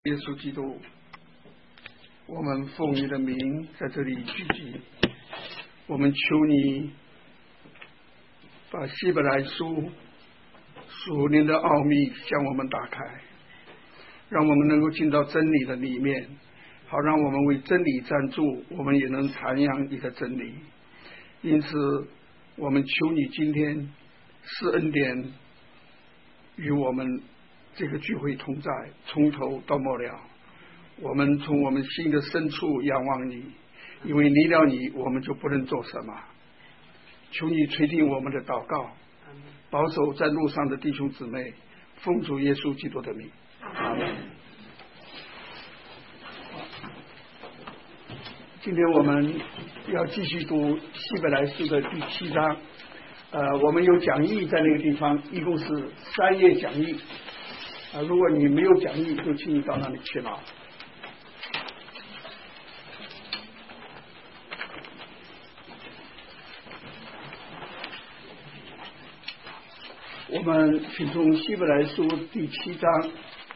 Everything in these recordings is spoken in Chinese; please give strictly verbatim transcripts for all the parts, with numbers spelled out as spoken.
耶稣基督，我们奉你的名在这里聚集，我们求你把希伯来书属灵的奥秘向我们打开，让我们能够进到真理的里面，好让我们为真理站住，我们也能传扬你的真理。因此我们求你今天施恩典与我们这个聚会同在，从头到末了，我们从我们心的深处仰望你，因为离了你我们就不能做什么。求你垂听我们的祷告，保守在路上的弟兄姊妹，奉主耶稣基督的名，阿们。今天我们要继续读希伯来书的第七章，呃，我们有讲义在那个地方，一共是三页讲义。啊，如果你没有讲义，就请你到那里去拿。我们请从希伯来书第七章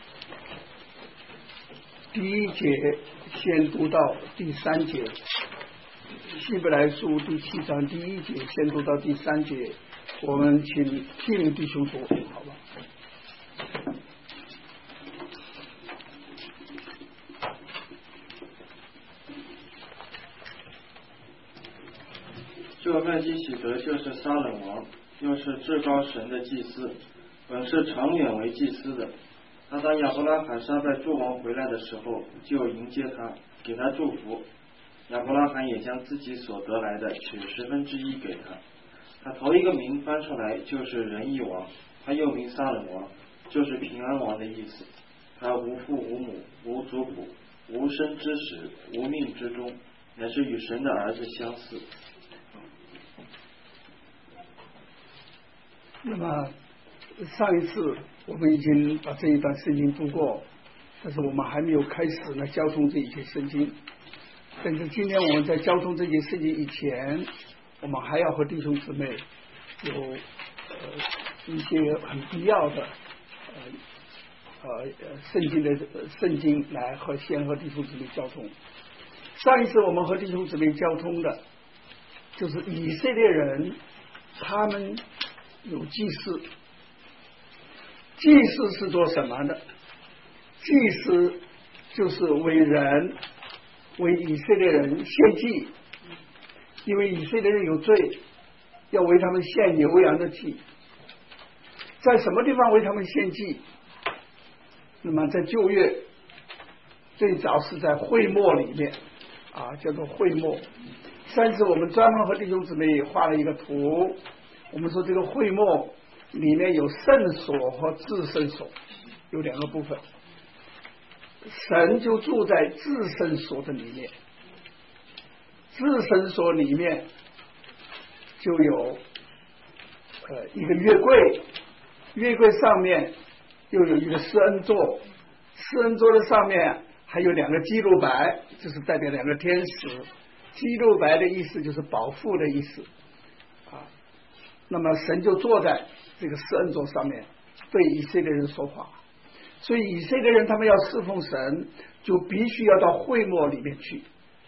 第一节先读到第三节。希伯来书第七章第一节先读到第三节，我们请批灵弟兄读，好吧？ 这麦基洗德就是撒冷王，又是至高神的祭司，本是长远为祭司的。他当亚伯拉罕杀败诸王回来的时候，就迎接他，给他祝福。亚伯拉罕也将自己所得来的取十分之一给他。他头一个名翻出来就是仁义王，他又名撒冷王，就是平安王的意思。他无父无母，无族谱，无生之始，无命之中，乃是与神的儿子相似。 那么上一次我们已经把这一段圣经读过，但是我们还没有开始呢交通这一些圣经。但是今天我们在交通这些圣经以前，我们还要和弟兄姊妹有呃一些很必要的呃呃圣经的圣经来和先和弟兄姊妹交通。上一次我们和弟兄姊妹交通的就是以色列人，他们有祭司。祭司是做什么的？祭司就是为人为以色列人献祭，因为以色列人有罪，要为他们献牛羊的祭。在什么地方为他们献祭？那么在旧约最早是在会幕里面啊，叫做会幕。上次我们专门和弟兄姊妹画了一个图，我们说这个会幕里面有圣所和至圣所，有两个部分。神就住在至圣所的里面，至圣所里面就有呃一个约柜，约柜上面又有一个施恩座，施恩座的上面还有两个基路伯，就是代表两个天使。基路伯的意思就是保护的意思啊。那么神就坐在这个施恩座上面，对以色列人说话。所以以色列人他们要侍奉神，就必须要到会幕里面去。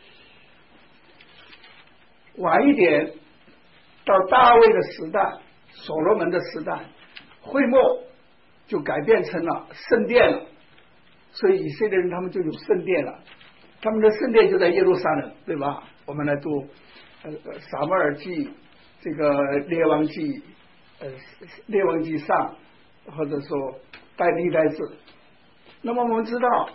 晚一点到大卫的时代，所罗门的时代，会幕就改变成了圣殿了，所以以色列人他们就有圣殿了。他们的圣殿就在耶路撒冷，对吧？我们来读呃撒母耳记，这个列王记，呃列王记上，或者说带历代志。那么我们知道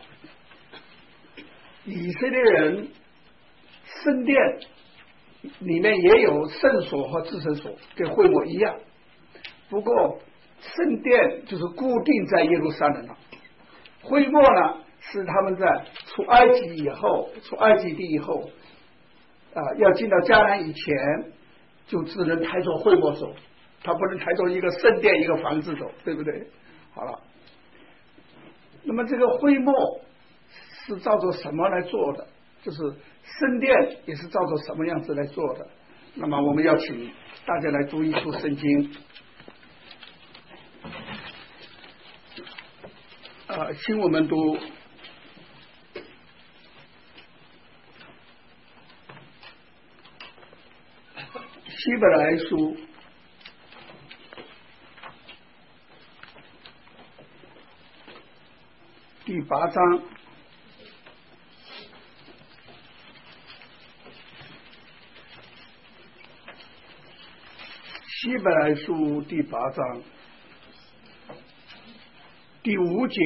以色列人圣殿里面也有圣所和至圣所，跟会幕一样，不过圣殿就是固定在耶路撒冷了，会幕呢是他们在出埃及以后，出埃及地以后啊、呃，要进到迦南以前就只能抬着会幕走，他不能抬着一个圣殿一个房子走，对不对？好了，那么这个会幕是照着什么来做的？就是圣殿也是照着什么样子来做的？那么我们要请大家来读一处圣经，呃，请我们读希伯来书第八章，希伯来书第八章第五节，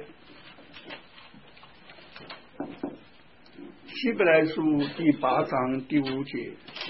希伯来书第八章第五节，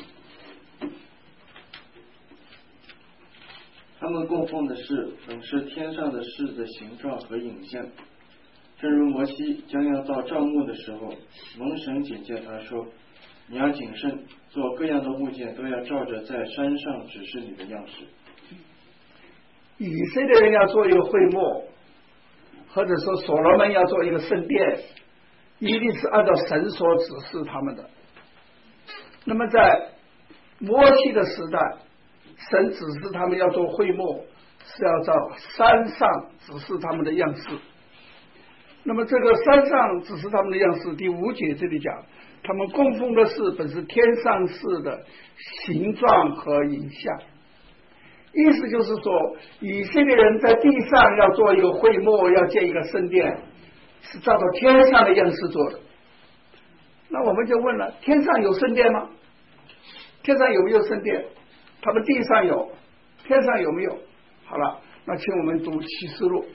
他们供奉的是本是天上的事的形状和影像，正如摩西将要到帐幕的时候，蒙神警戒他说，你要谨慎，做各样的物件都要照着在山上指示你的样式。 以色列人要做一个会幕，或者说所罗门要做一个圣殿，一定是按照神所指示他们的。那么在摩西的时代，神指示他们要做会幕，是要照山上指示他们的样式。那么这个山上指示他们的样式，第五节这里讲，他们供奉的是本是天上事的形状和影像。意思就是说，以色列人在地上要做一个会幕，要建一个圣殿，是照着天上的样式做的。那我们就问了，天上有圣殿吗？天上有没有圣殿？他们地上有，天上有没有？好了，那请我们读启示录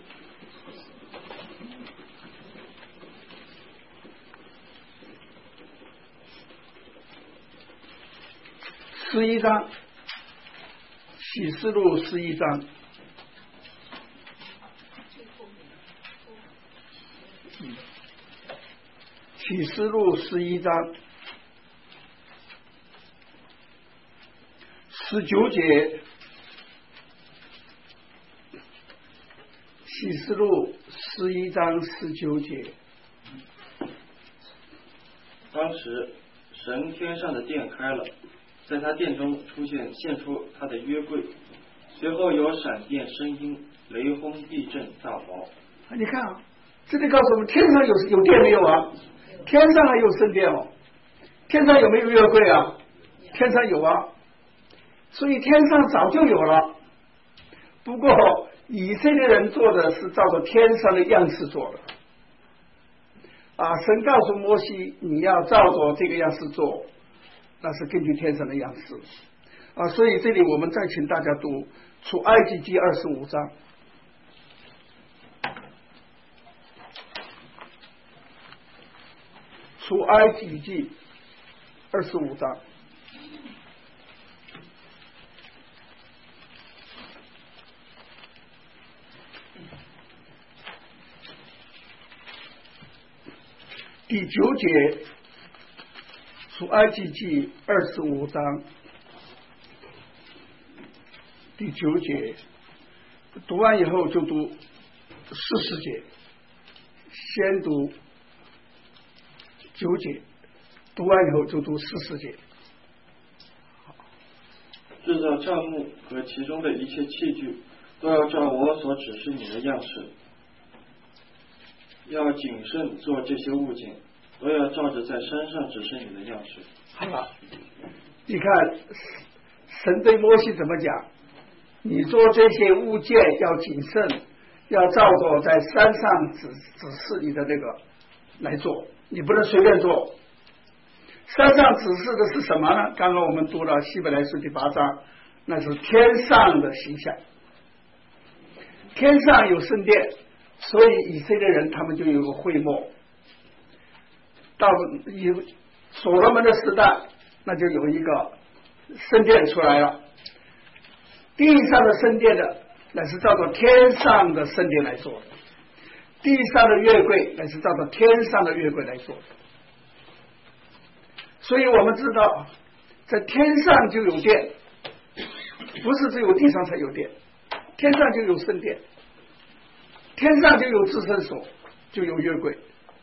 十一章，启示录十一章，启示录十一章十九节，启示录十一章十九节。 当时神天上的殿开了，在他殿中出现现出他的约柜，随后有闪电、声音、雷轰、地震、大雹。 你看啊，这里告诉我们，天上有有殿没有啊？天上还有圣殿哦。天上有没有约柜啊？天上有啊。所以天上早就有了。不过以色列人做的是照着天上的样式做的。啊，神告诉摩西，你要照着这个样式做。那是根据天上的样式啊，所以这里我们再请大家读出埃及记二十五章，出埃及记二十五章，第九节。出埃及记二十五章第九节，读完以后就读四十节，先读九节，读完以后就读四十节。 制造帐幕和其中的一切器具，都要照我所指示你的样式，要谨慎做这些物件，都要照着在山上指示你的样式。 好了，你看神对摩西怎么讲？你做这些物件要谨慎，要照着在山上指指示你的那个来做，你不能随便做。山上指示的是什么呢？刚刚我们读了希伯来书第八章，那是天上的形象。天上有圣殿，所以以色列人他们就有个会幕。到以所罗门的时代，那就有一个圣殿出来了。地上的圣殿的，那是照着天上的圣殿来做的；地上的约柜，那是照着天上的约柜来做的。所以我们知道，在天上就有殿，不是只有地上才有殿，天上就有圣殿，天上就有至圣所，就有约柜。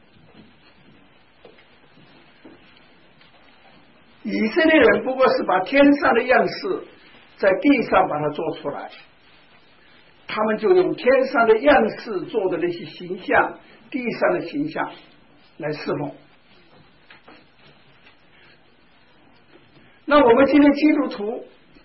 以色列人不过是把天上的样式在地上把它做出来，他们就用天上的样式做的那些形象，地上的形象来侍奉。那我们今天基督徒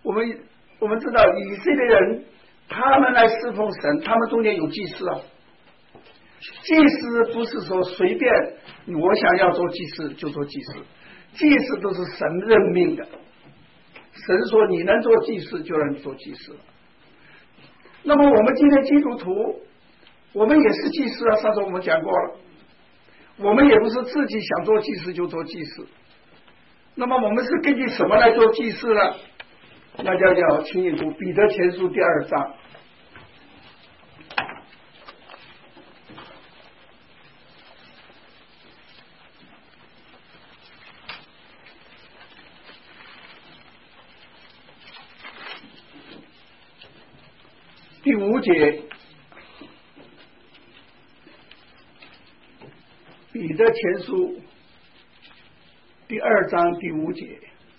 我们我们知道以色列人他们来侍奉神，他们中间有祭司啊。祭司不是说随便我想要做祭司就做祭司，祭司都是神任命的，神说你能做祭司就让你做祭司了。那么我们今天基督徒我们也是祭司啊，上次我们讲过了，我们也不是自己想做祭司就做祭司。那么我们是根据什么来做祭司呢？那就叫请你读彼得前书第二章。第五节，彼得前书第二章第五节。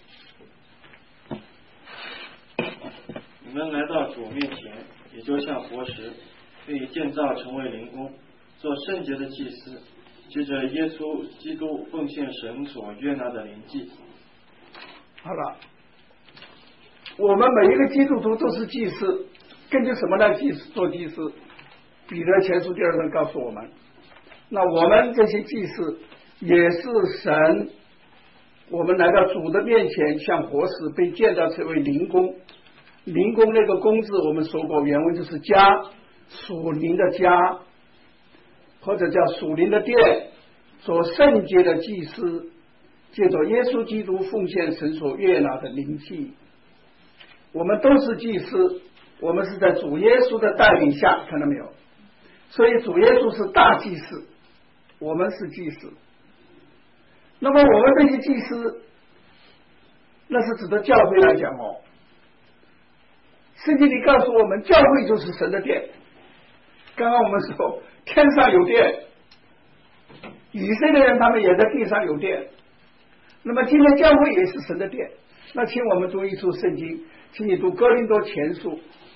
你们来到主面前，也就像活石，被建造成为灵宫，做圣洁的祭司，借着耶稣基督奉献神所悦纳的灵祭。 好了，我们每一个基督徒都是祭司。根据什么来祭司做祭司？彼得前书第二章告诉我们，那我们这些祭司也是神，我们来到主的面前，像活石被建造成为灵宫。灵宫那个宫字我们说过，原文就是家，属灵的家，或者叫属灵的殿，做圣洁的祭司，借着耶稣基督奉献神所悦纳的灵祭。我们都是祭司，我们是在主耶稣的带领下，看到没有？所以主耶稣是大祭司，我们是祭司。那么我们这些祭司，那是指的教会来讲哦。圣经里告诉我们，教会就是神的殿。刚刚我们说天上有殿，以色列人他们也在地上有殿。那么今天教会也是神的殿。那请我们读一处圣经，请你读哥林多前书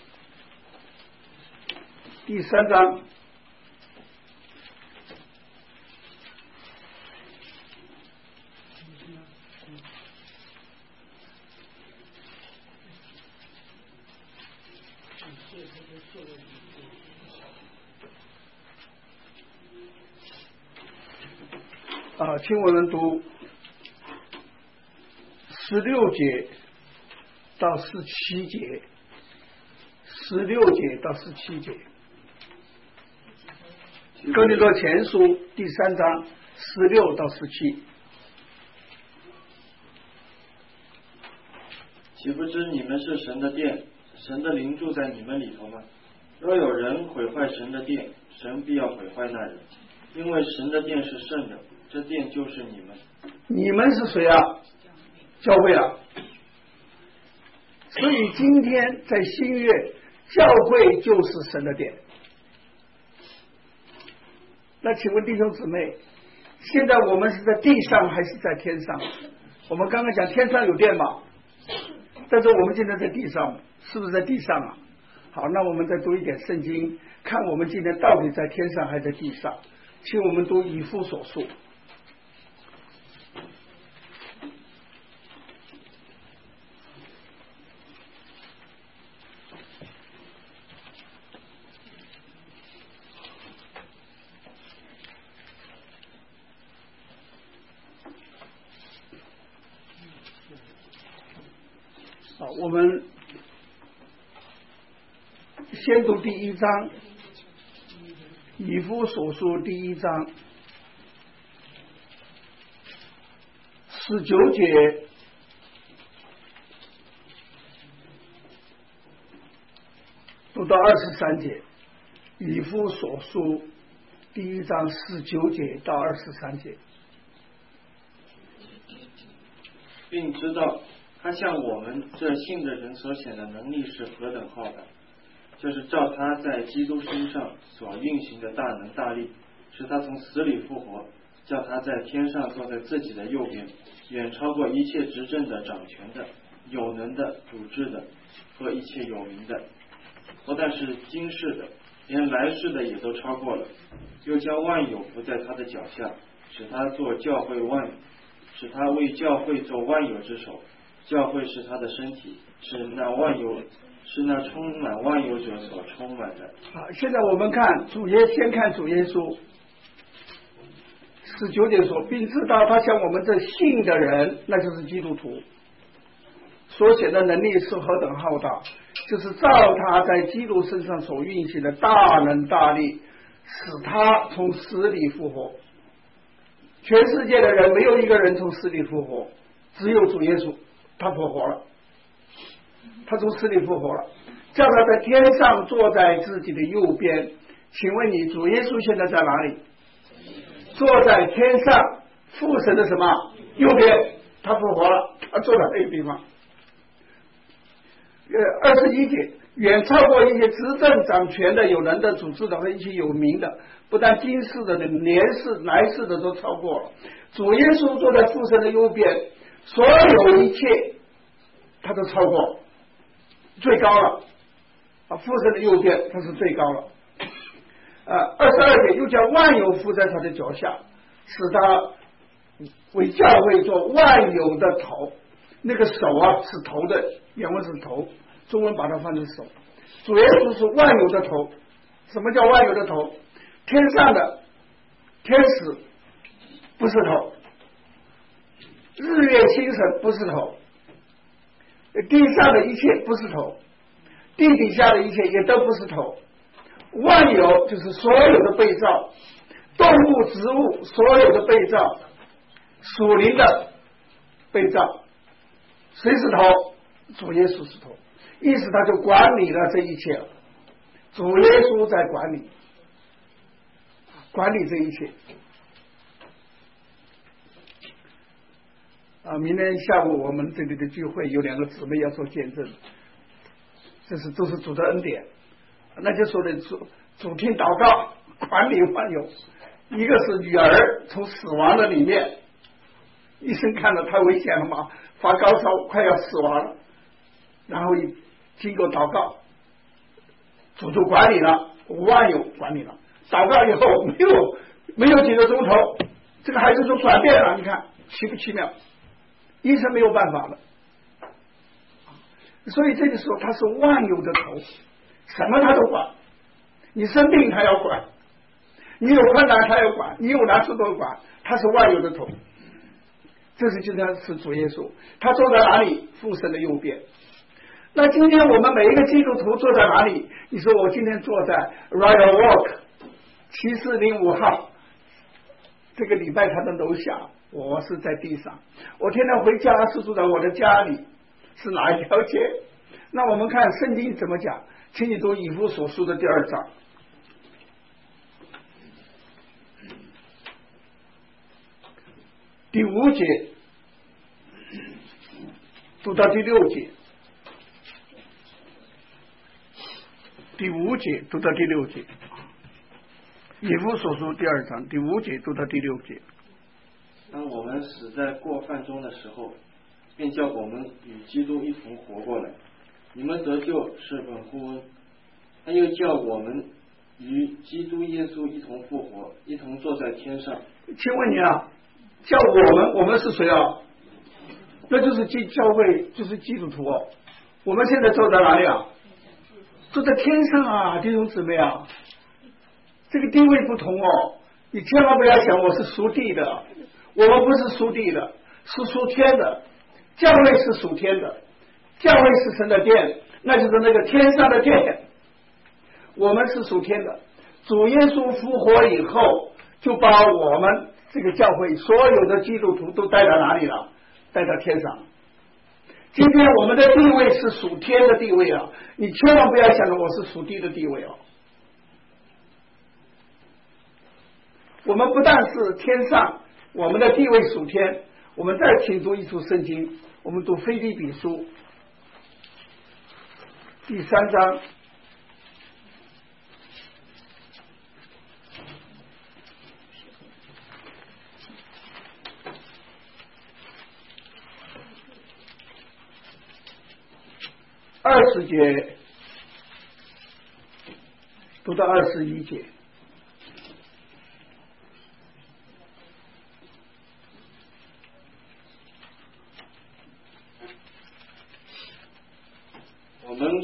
第三章。啊，请我们读十六节到十七节，十六节到十七节，哥林多前书第三章十六到十七。 岂不知你们是神的殿，神的灵住在你们里头吗？若有人毁坏神的殿，神必要毁坏那人，因为神的殿是圣的，这殿就是你们。 你们是谁啊？教会啊。所以今天在新约，教会就是神的殿。那请问弟兄姊妹，现在我们是在地上还是在天上？我们刚刚讲天上有殿嘛，但是我们现在在地上，是不是在地上啊？好，那我们再读一点圣经，看我们今天到底在天上还是在地上。请我们读以弗所书。好，我们先读第一章，以弗所书第一章十九节读到二十三节，以弗所书第一章十九节到二十三节， 并知道他向我们这信的人所显的能力是何等浩大，就是照他在基督身上所运行的大能大力，使他从死里复活，叫他在天上坐在自己的右边，远超过一切执政的、掌权的、有能的、主治的和一切有名的，不但是今世的，连来世的也都超过了，又将万有伏在他的脚下，使他做教会万使他为教会做万有之首， 教会是他的身体，是那万有是那充满万有者所充满的。 好，现在我们看主耶，先看主耶稣十九节说，并知道他向我们这信的人，那就是基督徒所显的能力是何等浩大，就是照他在基督身上所运行的大能大力，使他从死里复活。全世界的人没有一个人从死里复活，只有主耶稣，他复活了，他从死里复活了，叫他在天上坐在自己的右边。请问你，主耶稣现在在哪里？坐在天上父神的什么右边？他复活了，他坐在那个地方。呃，二十一节，远超过一些执政掌权的、有能的、主治的和一些有名的，不但今世的、连世、来世的都超过了。主耶稣坐在父神的右边，所有一切他都超过，最高了啊！父神的右边他是最高了。呃，二十二节，又叫万有伏在他的脚下，使他为教会做万有的头。那个手啊是头的，原文是头，中文把它翻成手。主耶稣是万有的头。什么叫万有的头？天上的天使不是头，日月星辰不是头，地上的一切不是头，地底下的一切也都不是头。万有就是所有的被造，动物、植物，所有的被造，属灵的被造。谁是头？主耶稣是头，意思他就管理了这一切了。主耶稣在管理，管理这一切。啊，明天下午我们这里的聚会有两个姊妹要做见证，这是都是主的恩典。那就说的主主听祷告，管理万有。一个是女儿从死亡的里面，医生看到太危险了嘛，发高烧快要死亡了，然后经过祷告，主就管理了，万有管理了。祷告以后没有没有几个钟头，这个孩子就转变了，你看奇不奇妙？医生没有办法了。所以这个时候他是万有的头，什么他都管。你生病他要管，你有困难他要管，你有难处都管，他是万有的头。这是就像是主耶稣，他坐在哪里？父神的右边。那今天我们每一个基督徒坐在哪里？你说我今天坐在 Royal Walk 七四零五号这个礼拜堂的楼下，我是在地上。我天天回家是住在我的家里，是哪一条街？那我们看圣经怎么讲，请你读以弗所书的第二章。第五节读到第六节，第五节读到第六节，以弗所书第二章第五节读到第六节。 当我们死在过犯中的时候，便叫我们与基督一同活过来。你们得救是本乎恩，他又叫我们与基督耶稣一同复活，一同坐在天上。 请问你啊，叫我们，我们是谁啊？那就是基教会，就是基督徒哦。我们现在坐在哪里啊？坐在天上啊，弟兄姊妹啊，这个地位不同哦。你千万不要想我是属地的，我们不是属地的，是属天的。教会是属天的，教会是神的殿，那就是那个天上的殿。我们是属天的。主耶稣复活以后，就把我们这个教会所有的基督徒都带到哪里了？带到天上。今天我们的地位是属天的地位啊，你千万不要想着我是属地的地位哦。我们不但是天上，我们的地位属天。我们再请读一处圣经，我们读腓立比书第三章二十节读到二十一节。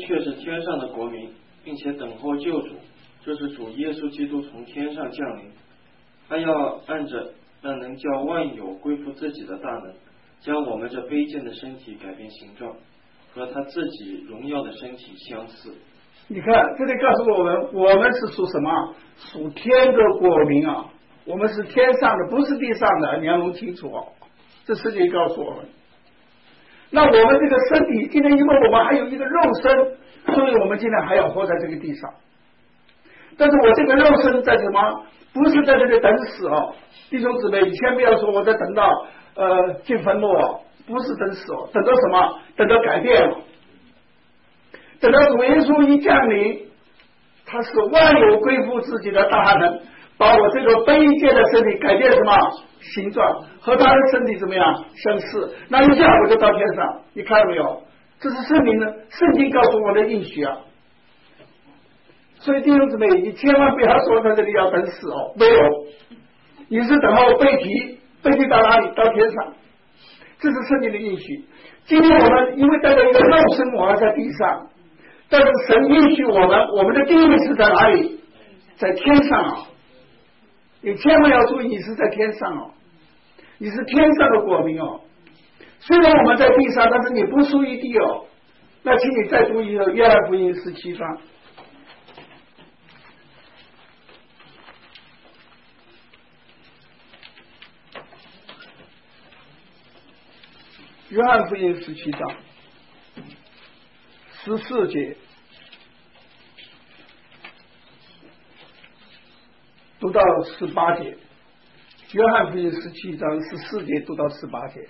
却是天上的国民，并且等候救主，就是主耶稣基督从天上降临。他要按着那能叫万有归附自己的大能，将我们这卑贱的身体改变形状，和他自己荣耀的身体相似。 你看，这里告诉我们，我们是属什么？属天的国民啊！我们是天上的，不是地上的，你要弄清楚哦。这圣经告诉我们。那我们这个身体，今天因为我们还有一个肉身，所以我们今天还要活在这个地上。但是我这个肉身在什么？不是在这里等死哦，弟兄姊妹，你先不要说我在等到呃进坟墓哦，不是等死哦，等到什么？等到改变哦。等到主耶稣一降临，他是万有归附自己的大能，把我这个卑贱的身体改变什么形状，和他的身体怎么样相似，那一下我就到天上。你看到没有？这是圣经的圣经告诉我的应许啊。所以弟兄姊妹，你千万不要说在这里要等死哦，没有，你是等候被提，被提到哪里？到天上，这是圣经的应许。今天我们因为带着一个肉身，我们在地上。但是神允许我们，我们的地位是在哪里？在天上啊！你千万要注意，你是在天上哦，你是天上的国民哦。虽然我们在地上，但是你不属于地哦。那请你再读一个约翰福音十七章。约翰福音十七章十四节。读到十八节，约翰福音十七章十四节读到十八节。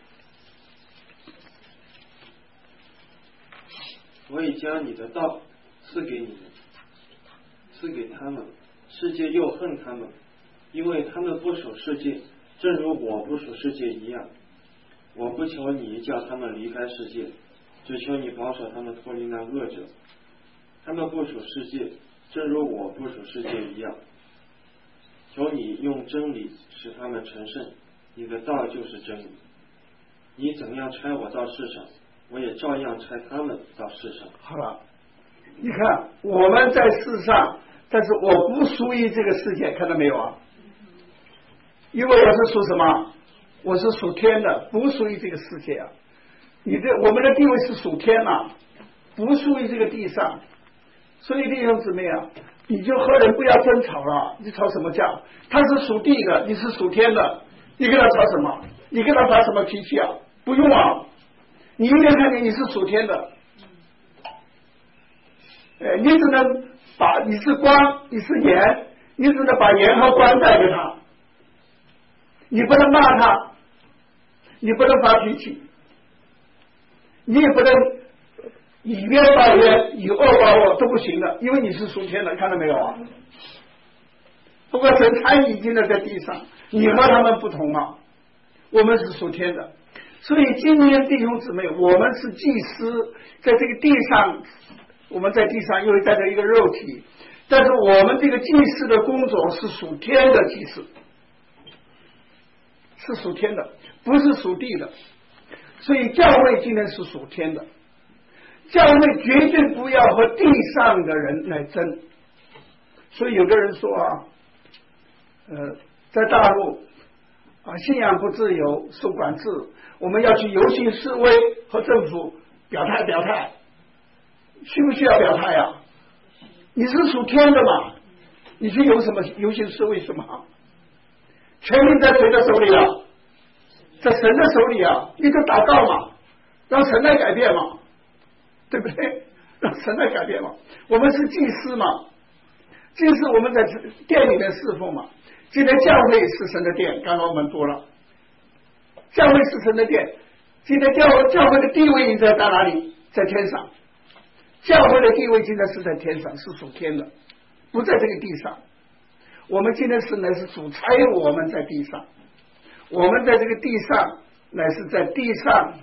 我已将你的道赐给你们，赐给他们，世界又恨他们，因为他们不属世界，正如我不属世界一样。我不求你叫他们离开世界，只求你保守他们脱离那恶者。他们不属世界，正如我不属世界一样。求你用真理使他们成圣，你的道就是真理。你怎样差我到世上，我也照样差他们到世上。 好了，你看我们在世上，但是我不属于这个世界，看到没有啊？因为我是属什么？我是属天的，不属于这个世界啊。你这我们的地位是属天啊，不属于这个地上。所以弟兄姊妹啊，你就和人不要争吵了。你吵什么架？他是属地的，你是属天的，你跟他吵什么？你跟他发什么脾气啊？不用啊，你应该看见你是属天的。呃，你只能把你是光，你是盐，你只能把盐和光带给他，你不能骂他，你不能发脾气，你也不能以冤报冤，以恶报恶，都不行的，因为你是属天的，看到没有啊？不过神参已经的在地上，你和他们不同啊，我们是属天的。所以今天弟兄姊妹，我们是祭司，在这个地上，我们在地上因为带着一个肉体，但是我们这个祭司的工作是属天的祭司，是属天的，不是属地的。所以教会今天是属天的，教会绝对不要和地上的人来争。所以有的人说啊，呃，在大陆啊，信仰不自由，受管制，我们要去游行示威，和政府表态表态，需不需要表态啊？你是属天的嘛，你去游什么游行示威什么？权力在谁的手里啊？在神的手里啊！你就祷告嘛，让神来改变嘛，对不对？让神来改变嘛。我们是祭司嘛，祭司我们在殿里面侍奉嘛。今天教会是神的殿，刚刚我们读了，教会是神的殿。今天教会教会的地位应该在哪里？在天上。教会的地位现在是在天上，是属天的，不在这个地上。我们今天是乃是主差我们在地上，我们在这个地上乃是在地上，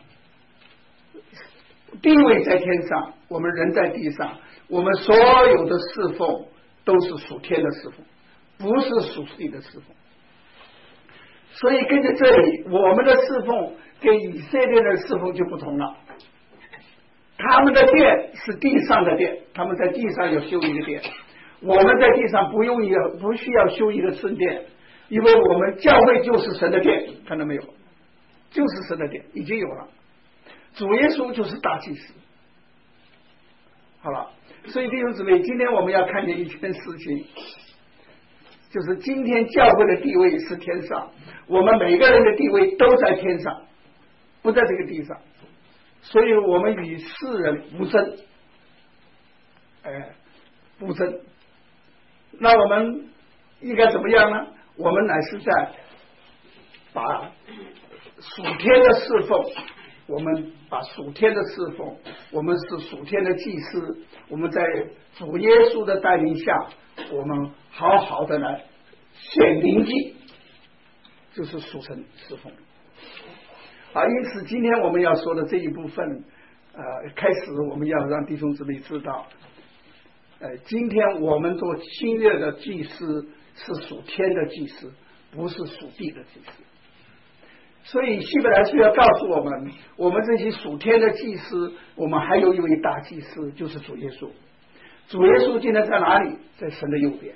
地位在天上，我们人在地上，我们所有的侍奉都是属天的侍奉，不是属地的侍奉。所以根据这里，我们的侍奉跟以色列的侍奉就不同了。他他们的殿是地上的殿，他们在地上要修一个殿，我们在地上不用一个不需要修一个圣殿，因为我们教会就是神的殿，看到没有？就是神的殿已经有了，主耶稣就是大祭司。好了，所以弟兄姊妹，今天我们要看见一件事情，就是今天教会的地位是天上，我们每个人的地位都在天上，不在这个地上，所以我们与世人无争，哎，无争。那我们应该怎么样呢？我们乃是在把属天的侍奉，我们把属天的侍奉，我们是属天的祭司，我们在主耶稣的带领下，我们好好的来献灵祭，就是属神侍奉。啊，因此今天我们要说的这一部分，呃，开始我们要让弟兄姊妹知道，呃，今天我们做新约的祭司是属天的祭司，不是属地的祭司。所以希伯来书要告诉我们，我们这些属天的祭司，我们还有一位大祭司，就是主耶稣。主耶稣今天在哪里？在神的右边。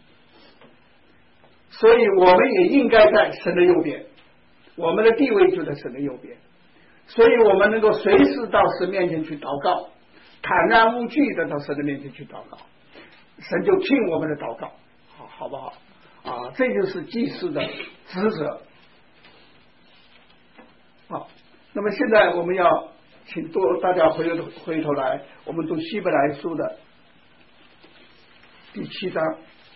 所以我们也应该在神的右边，我们的地位就在神的右边，所以我们能够随时到神面前去祷告，坦然无惧的到神的面前去祷告，神就听我们的祷告，好好不好啊？这就是祭司的职责。好，那么现在我们要请多大家回头回头来，我们读希伯来书的第七章。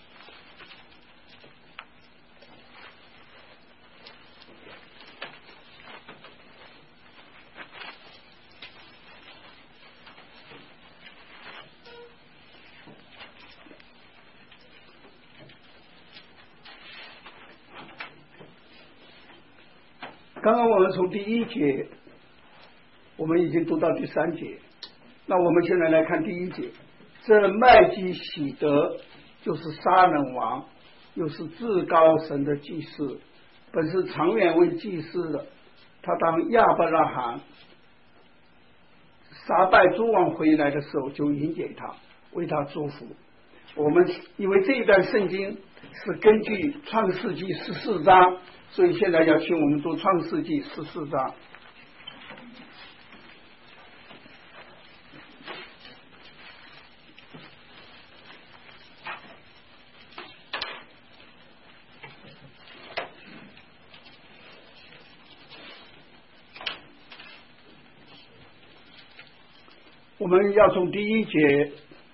刚刚我们从第一节我们已经读到第三节，那我们现在来看第一节，这麦基喜德就是撒冷王，又是至高神的祭司，本是长远为祭司的，他当亚伯拉罕杀败诸王回来的时候就迎接他，为他祝福。我们因为这一段圣经是根据创世纪十四章，所以现在要请我们读创世纪十四章。我们要从第一节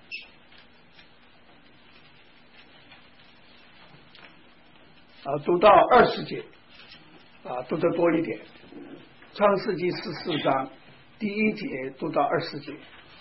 啊读到二十节啊，读得多一点。创世纪十四章第一节读到二十节。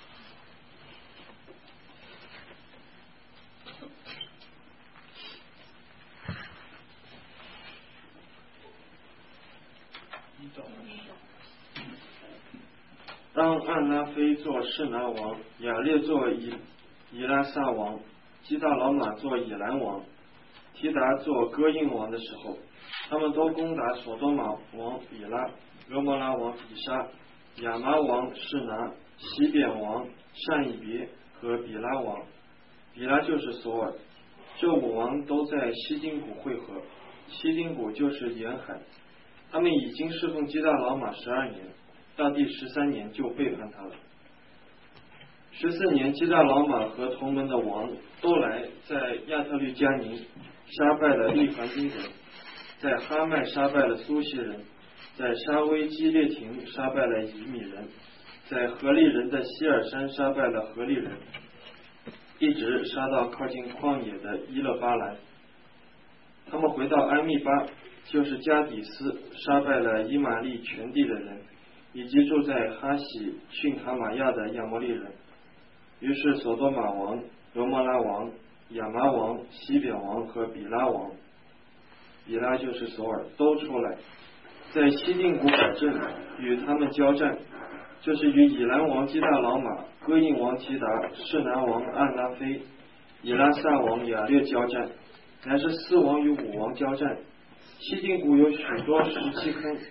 当暗拉菲做示拿王，亚列做以以拉撒王，基大老马做以兰王，提达做哥印王的时候，他们都攻打所多玛王比拉、俄摩拉王比沙、亚麻王示拿、西扁王善以别和比拉王。比拉就是索尔。这五王都在西丁谷会合，西丁谷就是沿海。他们已经侍奉基大老马十二年，到第十三年就背叛他了。十四年，基大老马和同门的王都来，在亚特律加尼杀败了利凡丁人，在哈麦杀败了苏西人，在沙威基列廷杀败了以米人，在何利人的希尔山杀败了何利人，一直杀到靠近旷野的伊勒巴兰。他们回到安密巴，就是加底斯，杀败了伊玛利全地的人，以及住在哈喜逊塔玛亚的亚摩利人。于是索多玛王、罗摩拉王、亚麻王、西扁王和比拉王，比拉就是索尔，都出来，在西定谷摆阵，与他们交战，就是与以兰王基大老马、哥印王提达、示拿王暗拉菲、以拉撒王亚略交战，乃是四王与五王交战。西定谷有许多石器坑，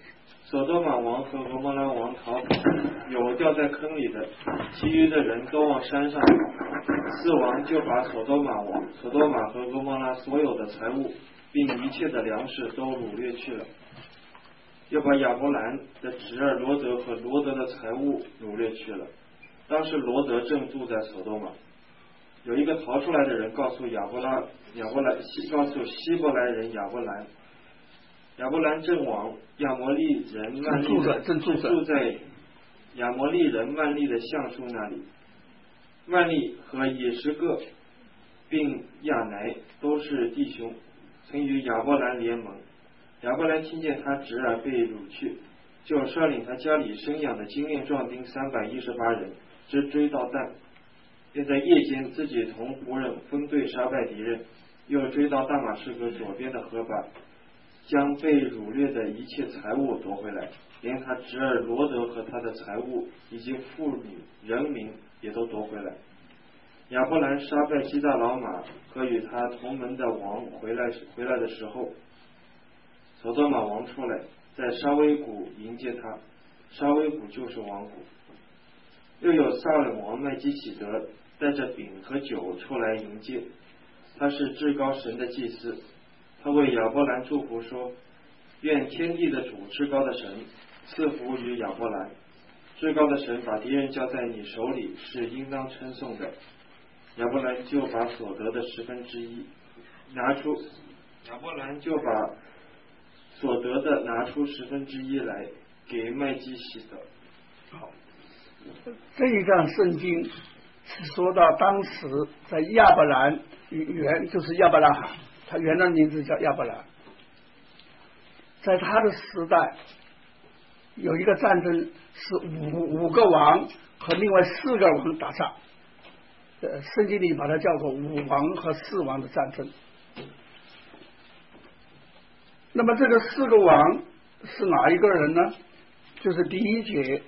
索多玛王和俄摩拉王逃跑，有掉在坑里的，其余的人都往山上跑。四王就把索多玛王、索多玛和俄摩拉所有的财物，并一切的粮食都掳掠去了，又把亚伯兰的侄儿罗德和罗德的财物掳掠去了。当时罗德正住在索多玛。有一个逃出来的人告诉亚伯拉亚伯兰告诉希伯来人亚伯兰，亚伯兰正往亚摩利人曼利的正住住在亚摩利人曼利的橡树那里。曼利和也什各并亚乃都是弟兄，曾与亚伯兰联盟。亚伯兰听见他侄儿被掳去，就率领他家里生养的精练壮丁三百一十八人，直追到但，便在夜间自己同仆人分队杀败敌人，又追到大马士革左边的河坝，将被掳掠的一切财物夺回来，连他侄儿罗德和他的财物以及妇女人民也都夺回来。亚伯兰杀败基大老马和与他同门的王回来回来的时候，索多玛王出来，在沙威谷迎接他，沙威谷就是王谷。又有撒冷王麦基洗德带着饼和酒出来迎接，他是至高神的祭司。他为亚伯兰祝福说，愿天地的主至高的神赐福于亚伯兰，至高的神把敌人交在你手里是应当称颂的。亚伯兰就把所得的十分之一拿出，亚伯兰就把所得的拿出十分之一来给麦基洗德。 好，这一段圣经是说到当时在亚伯兰原就是亚伯拉罕，他原来名字叫亚伯兰，在他的时代有一个战争是五五个王和另外四个王打仗，呃，圣经里把它叫做五王和四王的战争。那么这个四个王是哪一个人呢？就是第一节，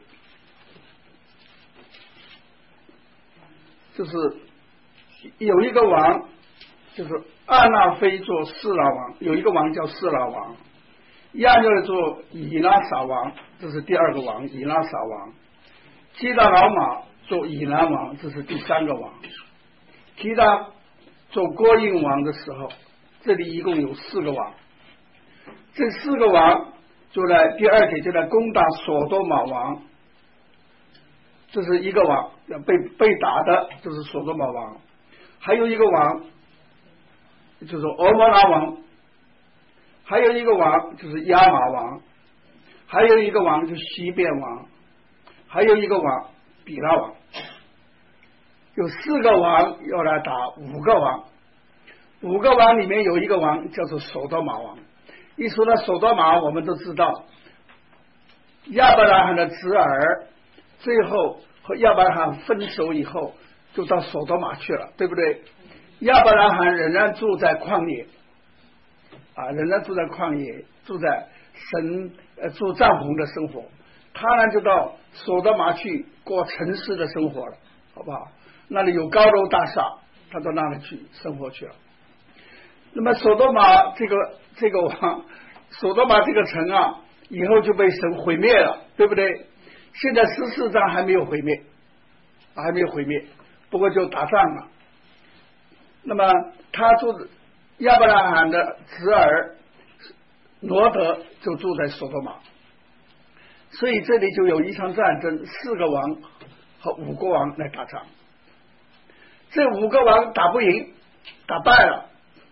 就是有一个王，就是阿那非做示拉王，有一个王叫示拉王，亚勒做以拉撒王，这是第二个王以拉撒王，基大老马做以南王，这是第三个王。提他做郭印王的时候，这里一共有四个王，这四个王就在第二节就在攻打索多玛王，这是一个王，被被打的就是索多玛王，还有一个王就是俄摩拉王，还有一个王就是亚玛王，还有一个王就是西边王，还有一个王比拉王，有四个王要来打五个王，五个王里面有一个王叫做索多玛王。一说到索多玛，我们都知道亚伯拉罕的侄儿最后和亚伯拉罕分手以后就到索多玛去了，对不对？亚伯拉罕仍然住在旷野啊，仍然住在旷野，住在神呃住帐篷的生活。他呢就到索多玛去过城市的生活了，好不好？那里有高楼大厦，他到那里去生活去了。那么索多玛这个这个王，索多玛这个城啊，以后就被神毁灭了，对不对？现在十四章还没有毁灭，还没有毁灭，不过就打仗了。那么他住亚伯拉罕的侄儿罗德就住在索多玛，所以这里就有一场战争，四个王和五个王来打仗。这五个王打不赢，打败了，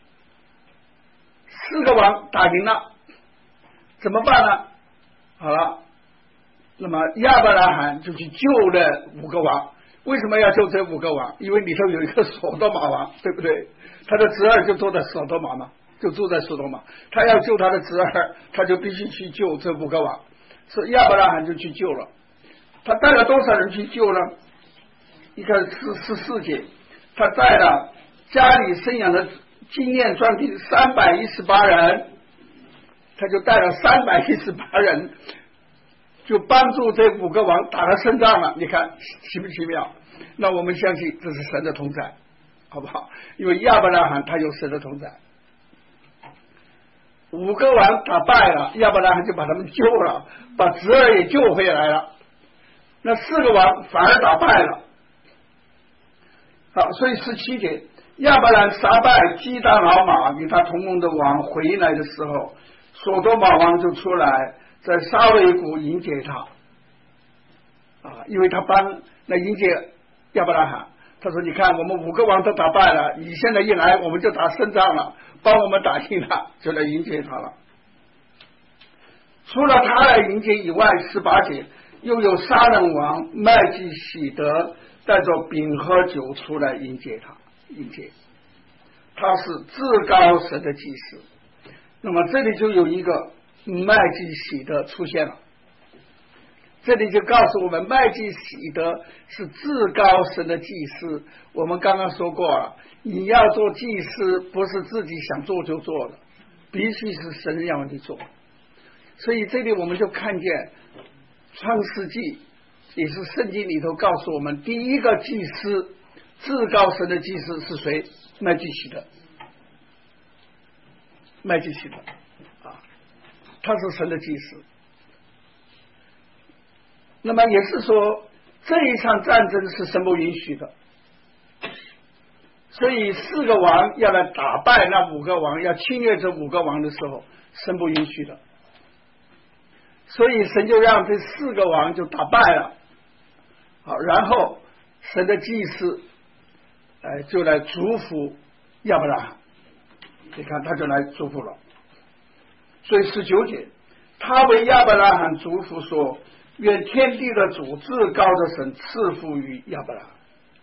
四个王打赢了，怎么办呢？好了，那么亚伯拉罕就去救了五个王。为什么要救这五个王？因为里头有一个索多玛王，对不对？他的侄儿就住在索多玛嘛，就住在索多玛。他要救他的侄儿，他就必须去救这五个王，所以亚伯拉罕就去救了。他带了多少人去救呢？一开始是十四节，他带了家里生养的经验壮丁三百一十八人，他就带了三百一十八人，就帮助这五个王打了胜仗了。你看奇不奇妙？那我们相信这是神的同在，好不好？因为亚伯拉罕他有神的同在。 五个王打败了，亚伯拉罕就把他们救了，把侄儿也救回来了。那四个王反而打败了。好，所以十七节，亚伯兰杀败基大老马与他同盟的王回来的时候，所多玛王就出来在沙维谷迎接他啊，因为他帮那迎接亚伯拉罕，他说你看我们五个王都打败了，你现在一来我们就打胜仗了，帮我们打赢了，就来迎接他了。除了他来迎接以外，十八节又有杀人王麦基喜德带着饼和酒出来迎接他，迎接他是至高神的祭司。那么这里就有一个麦基喜德出现了，这里就告诉我们麦基喜德是至高神的祭司。我们刚刚说过了，你要做祭司不是自己想做就做的，必须是神让你做。所以这里我们就看见创世纪也是圣经里头告诉我们，第一个祭司至高神的祭司是谁？麦基喜德，麦基喜德啊，他是神的祭司。那么也是说这一场战争是神不允许的，所以四个王要来打败那五个王，要侵略这五个王的时候，神不允许的，所以神就让这四个王就打败了。好，然后神的祭司呃就来祝福亚伯拉罕，你看他就来祝福了。所以十九节，他为亚伯拉罕祝福说，愿天地的主至高的神赐福于亚伯拉罕。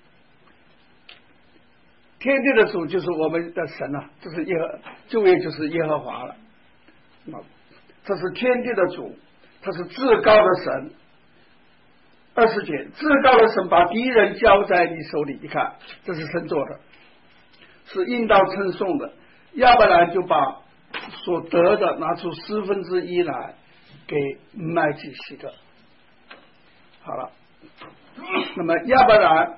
天地的主就是我们的神啊，这是耶和就业就是耶和华了。这是天地的主，他是至高的神。二十节，至高的神把敌人交在你手里，你看这是神做的，是应当称颂的。亚伯兰就把所得的拿出四分之一来给麦基喜德。好了，那么亚伯兰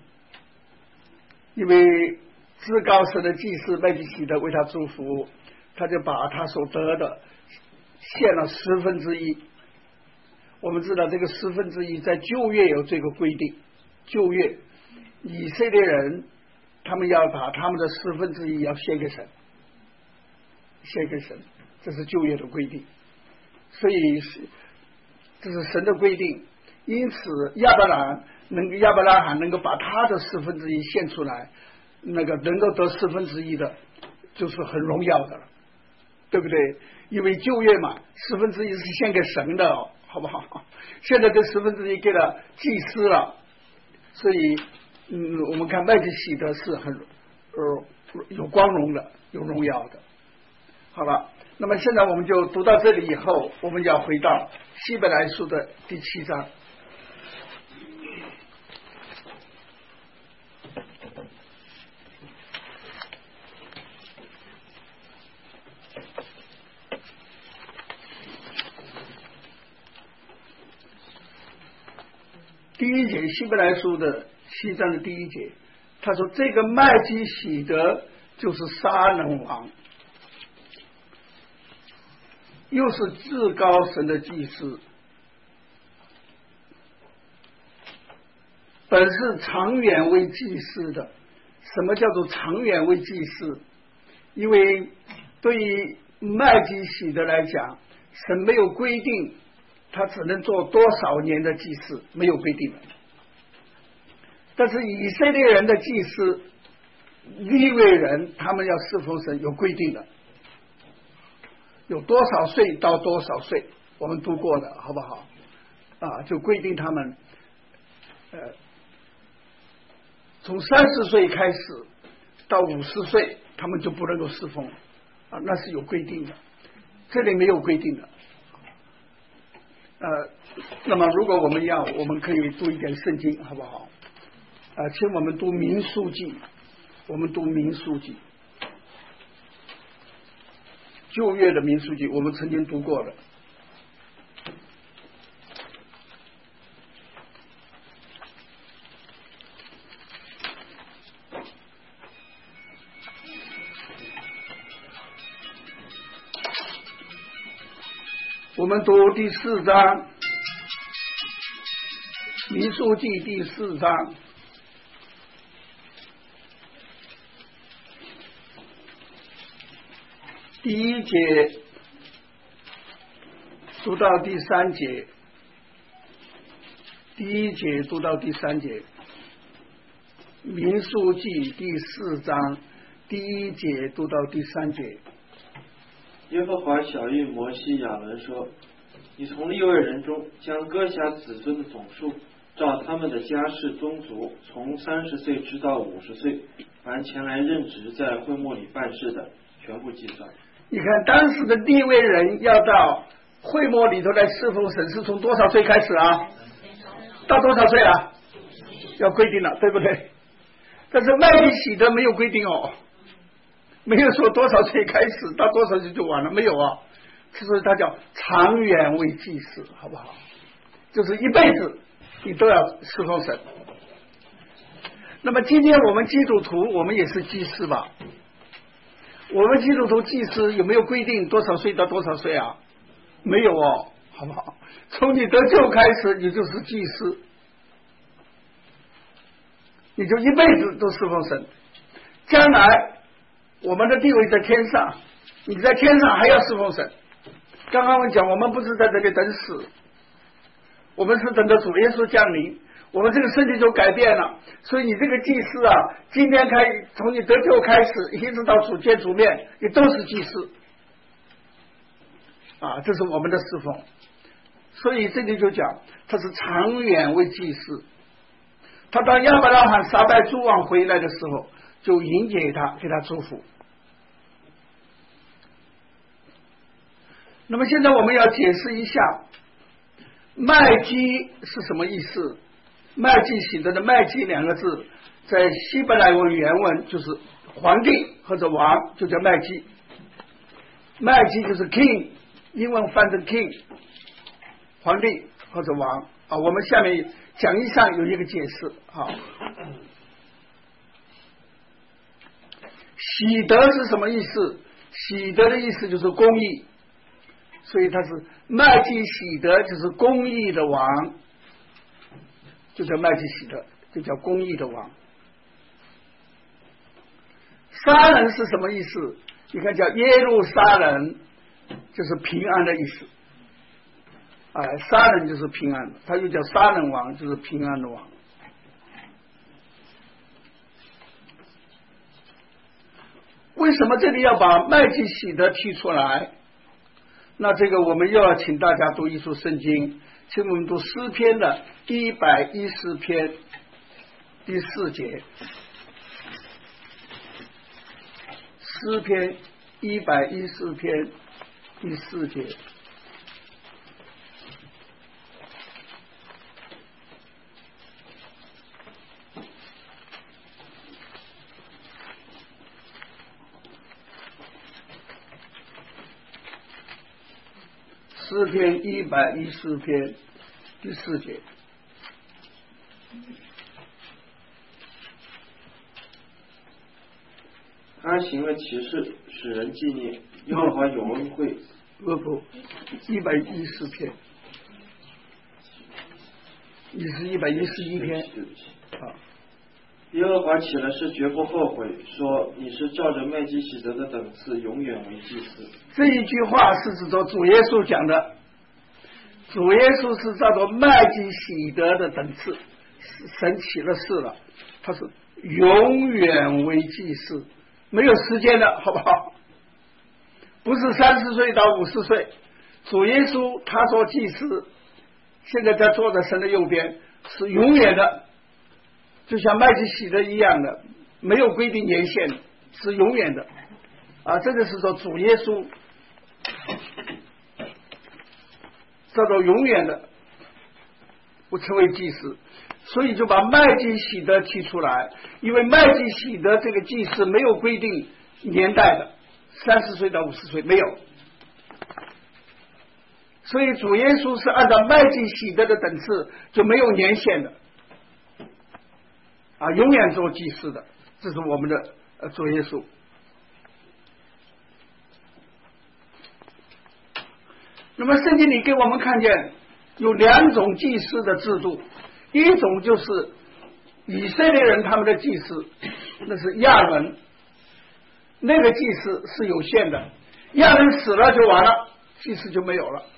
因为至高神的祭司麦基喜德为他祝福，他就把他所得的献了十分之一。我们知道这个十分之一在旧约有这个规定，旧约以色列人他们要把他们的十分之一要献给神，献给神，这是旧约的规定，所以这是神的规定。因此亚伯兰能亚伯拉罕能够把他的十分之一献出来，那个能够得十分之一的就是很荣耀的了，对不对？因为旧约嘛，十分之一是献给神的哦，好不好？现在这十分之一给了祭司了，所以嗯，我们看麦基喜德是很呃有光荣的，有荣耀的。好了，那么现在我们就读到这里以后，我们要回到希伯来书的第七章。第一节，希伯来书的七章的第一节，他说这个麦基喜德就是杀人王，又是至高神的祭司，本是长远为祭司的。什么叫做长远为祭司？因为对于麦基喜德来讲，神没有规定他只能做多少年的祭司，没有规定的。但是以色列人的祭司利未人他们要侍奉神有规定的，有多少岁到多少岁，我们读过的好不好啊？就规定他们呃从三十岁开始到五十岁他们就不能够侍奉啊，那是有规定的，这里没有规定的。呃，那么如果我们要，我们可以读一点圣经，好不好？呃，请我们读民数记，我们读民数记，旧约的民数记，我们曾经读过了。 我们读第四章，民数记第四章。第一节读到第三节，第一节读到第三节，民数记第四章第一节读到第三节。 耶和华晓谕摩西亚伦说：你从利未人中将歌辖子孙的总数，照他们的家世宗族，从三十岁直到五十岁，凡前来任职在会幕里办事的，全部计算。 你看当时的利未人要到会幕里头来侍奉神，是从多少岁开始啊？到多少岁啊？要规定了，对不对？但是麦基洗德没有规定哦，没有说多少岁开始到多少岁就完了，没有啊。所以他叫长远为祭司，好不好？就是一辈子你都要侍奉神。那么今天我们基督徒，我们也是祭司吧？我们基督徒祭司有没有规定多少岁到多少岁啊？没有哦，好不好？从你得救开始，你就是祭司，你就一辈子都侍奉神。将来我们的地位在天上，你在天上还要侍奉神。刚刚我讲，我们不是在这里等死，我们是等着主耶稣降临，我们这个身体就改变了。所以你这个祭司啊，今天开从你得救开始，一直到主见主面，你都是祭司啊，这是我们的侍奉。所以这里就讲，他是长远为祭司。他当亚伯拉罕、撒拜诸王回来的时候，就迎接他，给他祝福。那么现在我们要解释一下麦基是什么意思。麦基洗德的麦基两个字在希伯来文原文就是皇帝或者王，就叫麦基。麦基就是 king， 英文翻成 king， 皇帝或者王啊。我们下面讲义上有一个解释啊。喜德是什么意思？喜德的意思就是公义，所以他是麦基喜德，就是公义的王，就叫麦基喜德，就叫公义的王。沙人是什么意思？你看叫耶路撒冷，就是平安的意思。啊，沙人就是平安，他又叫沙人王，就是平安的王。为什么这里要把麦基喜德提出来？那这个我们又要请大家读一书圣经，请我们读诗篇的一百一十篇第四节。诗篇一百一十篇第四节。诗篇一百一十篇第四节。 他行了奇事，使人纪念，耶和华有恩惠。 不不，一百一十篇，你是一百一十一篇啊。 耶和华起了誓，绝不后悔，说你是照着麦基洗德的等次，永远为祭司。 这一句话是指着主耶稣讲的，主耶稣是照着麦基洗德的等次，神起了誓了，他是永远为祭司，没有时间的，好不好？不是三十岁到五十岁，主耶稣他做祭司，现在在坐在神的右边，是永远的，就像麦基洗德一样的，没有规定年限，是永远的啊！这个是说主耶稣叫做永远的，不成为祭司，所以就把麦基洗德提出来，因为麦基洗德这个祭司没有规定年代的，三十岁到五十岁没有，所以主耶稣是按照麦基洗德的等次，就没有年限的啊，永远做祭司的，这是我们的呃主耶稣。 那么圣经里给我们看见有两种祭司的制度，一种就是以色列人他们的祭司，那是亚伦，那个祭司是有限的，亚伦死了就完了，祭司就没有了。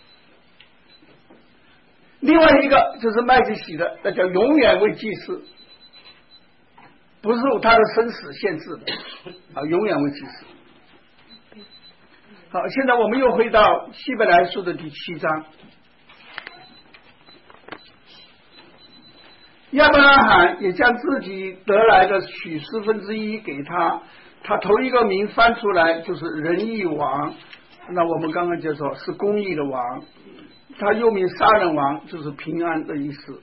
另外一个就是麦基洗的，那叫永远为祭司，不是他的生死限制的啊，永远为祭司。好，现在我们又回到希伯来书的第七章。亚伯拉罕也将自己得来的取四分之一给他，他头一个名翻出来就是仁义王，那我们刚刚介绍是公义的王，他又名杀人王，就是平安的意思。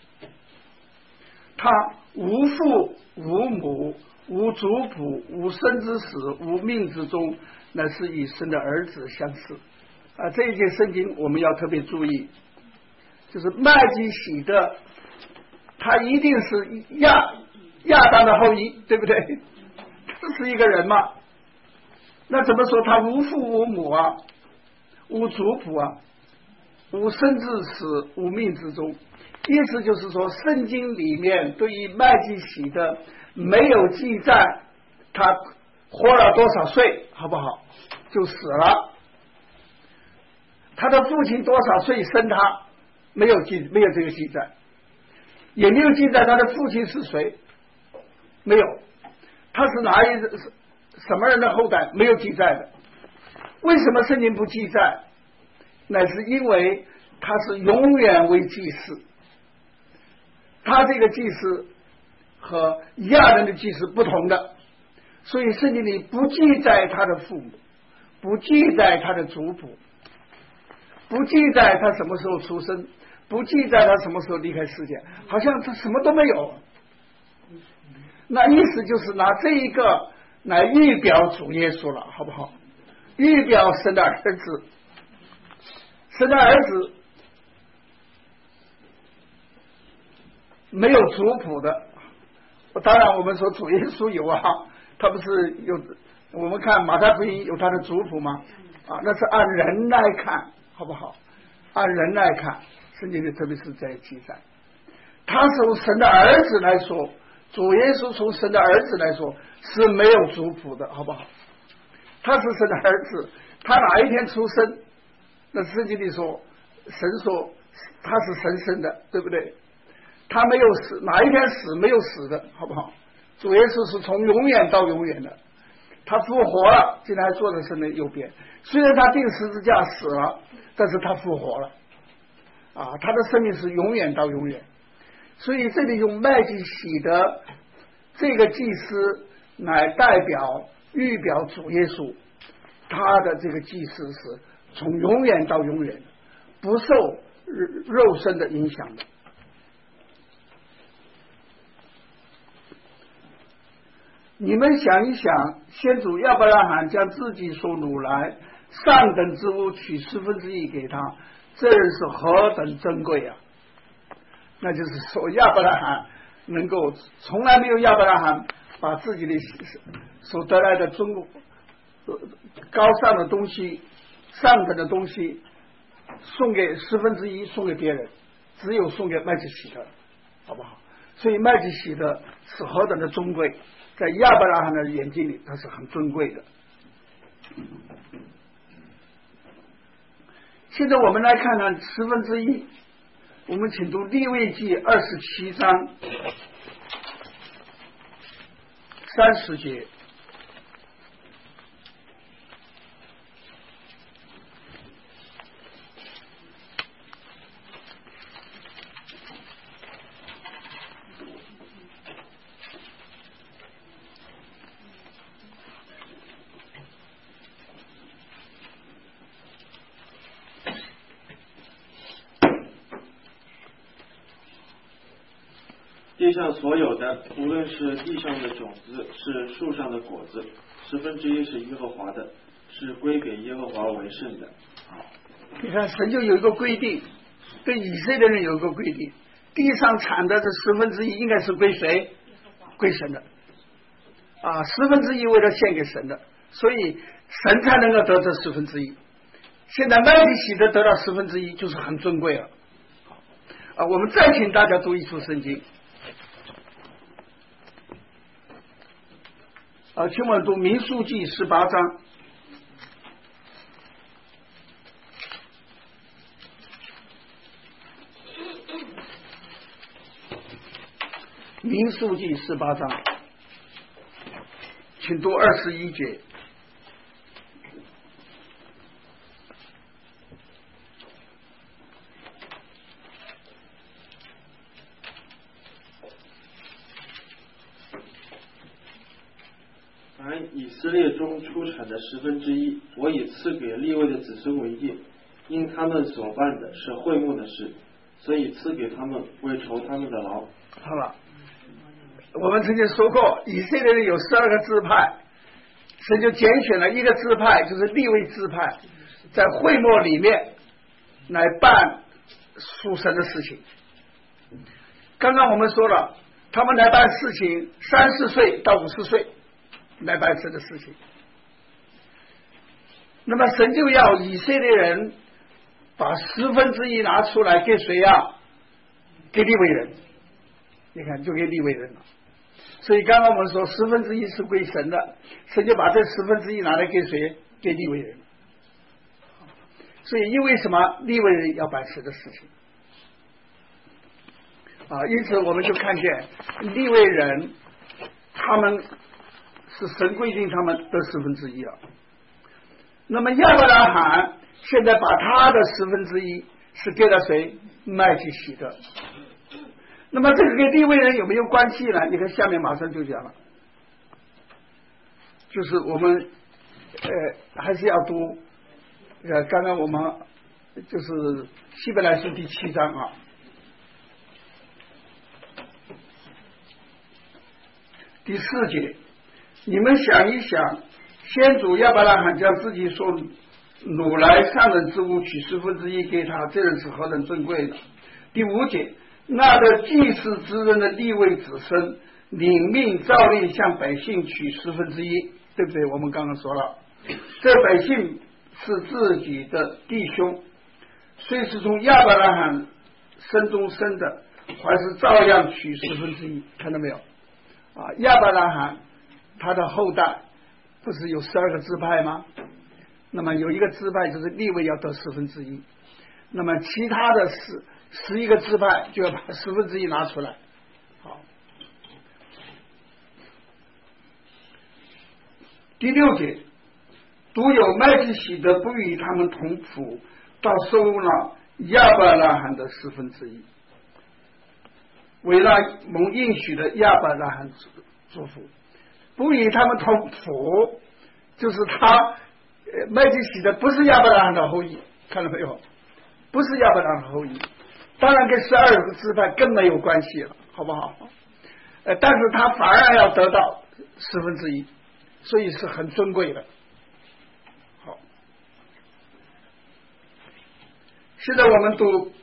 他无父无母无族谱无生之始无命之终，乃是与神的儿子相似啊。这一节圣经我们要特别注意，就是麦基洗德他一定是亚亚当的后裔，对不对？这是一个人嘛，那怎么说他无父无母啊，无族谱啊，无生之始无命之终？意思就是说，圣经里面对于麦基洗德没有记载他活了多少岁，好不好？就死了。他的父亲多少岁生他，没有记，没有这个记载，也没有记载他的父亲是谁，没有。他是哪一什么人的后代，没有记载的。为什么圣经不记载？乃是因为他是永远为祭司。他这个祭司和亚伦的祭司不同的，所以圣经里不记载他的父母，不记载他的族谱，不记载他什么时候出生，不记载他什么时候离开世界，好像他什么都没有。那意思就是拿这一个来预表主耶稣了，好不好？预表神的儿子，神的儿子没有族谱的，当然我们说主耶稣有啊，他不是有，我们看马太福音有他的族谱吗？啊，那是按人来看，好不好？按人来看，圣经里特别是在记载，他从神的儿子来说，主耶稣从神的儿子来说是没有族谱的，好不好？他是神的儿子，他哪一天出生？那圣经里说，神说他是神生的，对不对？他没有死，哪一天死没有死的，好不好？主耶稣是从永远到永远的，他复活了，现在还坐在神的右边。虽然他钉十字架死了，但是他复活了啊，他的生命是永远到永远。所以这里用麦基洗德这个祭司来代表预表主耶稣，他的这个祭司是从永远到永远，不受肉身的影响的。你们想一想，先祖亚伯拉罕将自己所掳来上等之物取四分之一给他，这人是何等珍贵啊！那就是说，亚伯拉罕能够从来没有亚伯拉罕把自己的所得来的尊高尚的东西、上等的东西送给四分之一，送给别人，只有送给麦基洗德，好不好？所以麦基洗德是何等的尊贵，在亚伯拉罕的眼睛里，他是很尊贵的。现在我们来看看十分之一，我们请读利未记二十七章三十节。 地上所有的，无论是地上的种子，是树上的果子，十分之一是耶和华的，是归给耶和华为圣的。 你看，神就有一个规定，对以色列人有一个规定，地上产的这十分之一应该是归谁？归神的啊，十分之一为了献给神的，所以神才能够得这十分之一。 现在麦基洗德得到十分之一，就是很尊贵了。啊，我们再请大家读一处圣经。啊，请我们读民数记十八章。民数记十八章，请读二十一节。 凡以色列中出产的十分之一，我已赐给利未的子孙为业，因他们所办的是会幕的事，所以赐给他们为酬他们的劳。 好了。我们曾经说过，以色列人有十二个支派，神就拣选了一个支派，就是利未支派，在会幕里面来办属神的事情。刚刚我们说了，他们来办事情，三十岁到五十岁来办神的事情。那么神就要以色列人把十分之一拿出来给谁呀？给利未人。你看，就给利未人了。所以刚刚我们说十分之一是归神的，神就把这十分之一拿来给谁？给利未人。所以因为什么？利未人要办神的事情啊，因此我们就看见利未人他们是神规定他们得十分之一了。那么亚伯拉罕现在把他的十分之一是给了谁？麦基洗德。那么这个跟利未人有没有关系呢？你看下面马上就讲了，就是我们呃还是要读呃刚刚我们就是希伯来书第七章啊，第四节，你们想一想，先祖亚伯拉罕将自己所掳来上等之物取十分之一给他，这人是何等尊贵的。第五节，那的祭司之人的利未子孙领命照例向百姓取十分之一，对不对？我们刚刚说了，这百姓是自己的弟兄，虽是从亚伯拉罕生中生的，还是照样取十分之一。看到没有啊？亚伯拉罕他的后代不是有十二个支派吗？那么有一个支派就是利未要得十分之一，那么其他的十十一个支派就要把十分之一拿出来。好，第六节，独有麦基洗德不与他们同谱，到收了亚伯拉罕的十分之一，为那蒙应许的亚伯拉罕祝福。不与他们同谱，就是他麦基洗德不是亚伯拉罕的后裔，看到没有？不是亚伯拉罕的后裔，当然跟十二个支派更没有关系了，好不好？呃，但是他反而要得到十分之一，所以是很尊贵的。好，现在我们读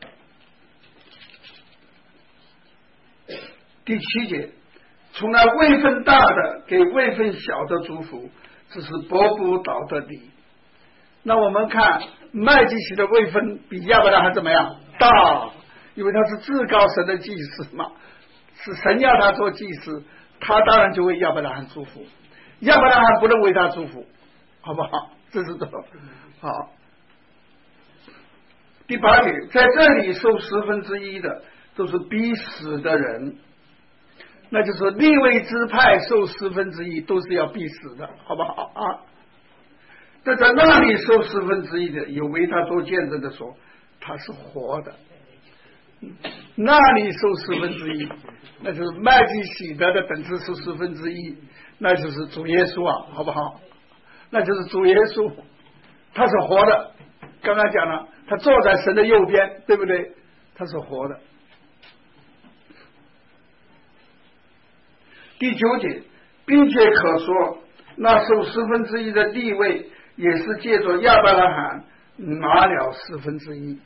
第七节，从那位分大的给位分小的祝福，这是伯布岛的理。那我们看麦基洗的位分比亚伯拉罕怎么样大？因为他是至高神的祭司嘛，是神要他做祭司，他当然就为亚伯拉罕祝福，亚伯拉罕不能为他祝福，好不好？这是的。好，第八节，在这里受十分之一的都是必死的人，那就是利未支派受十分之一都是要必死的，好不好啊？但在那里受十分之一的，有为他做见证的说他是活的。那里受十分之一，那就是麦基洗德的等次是十分之一，那就是主耶稣啊，好不好？那就是主耶稣，他是活的。刚刚讲了，他坐在神的右边，对不对？他是活的。第九节，并且可说，那受十分之一的地位，也是借着亚伯拉罕拿了十分之一。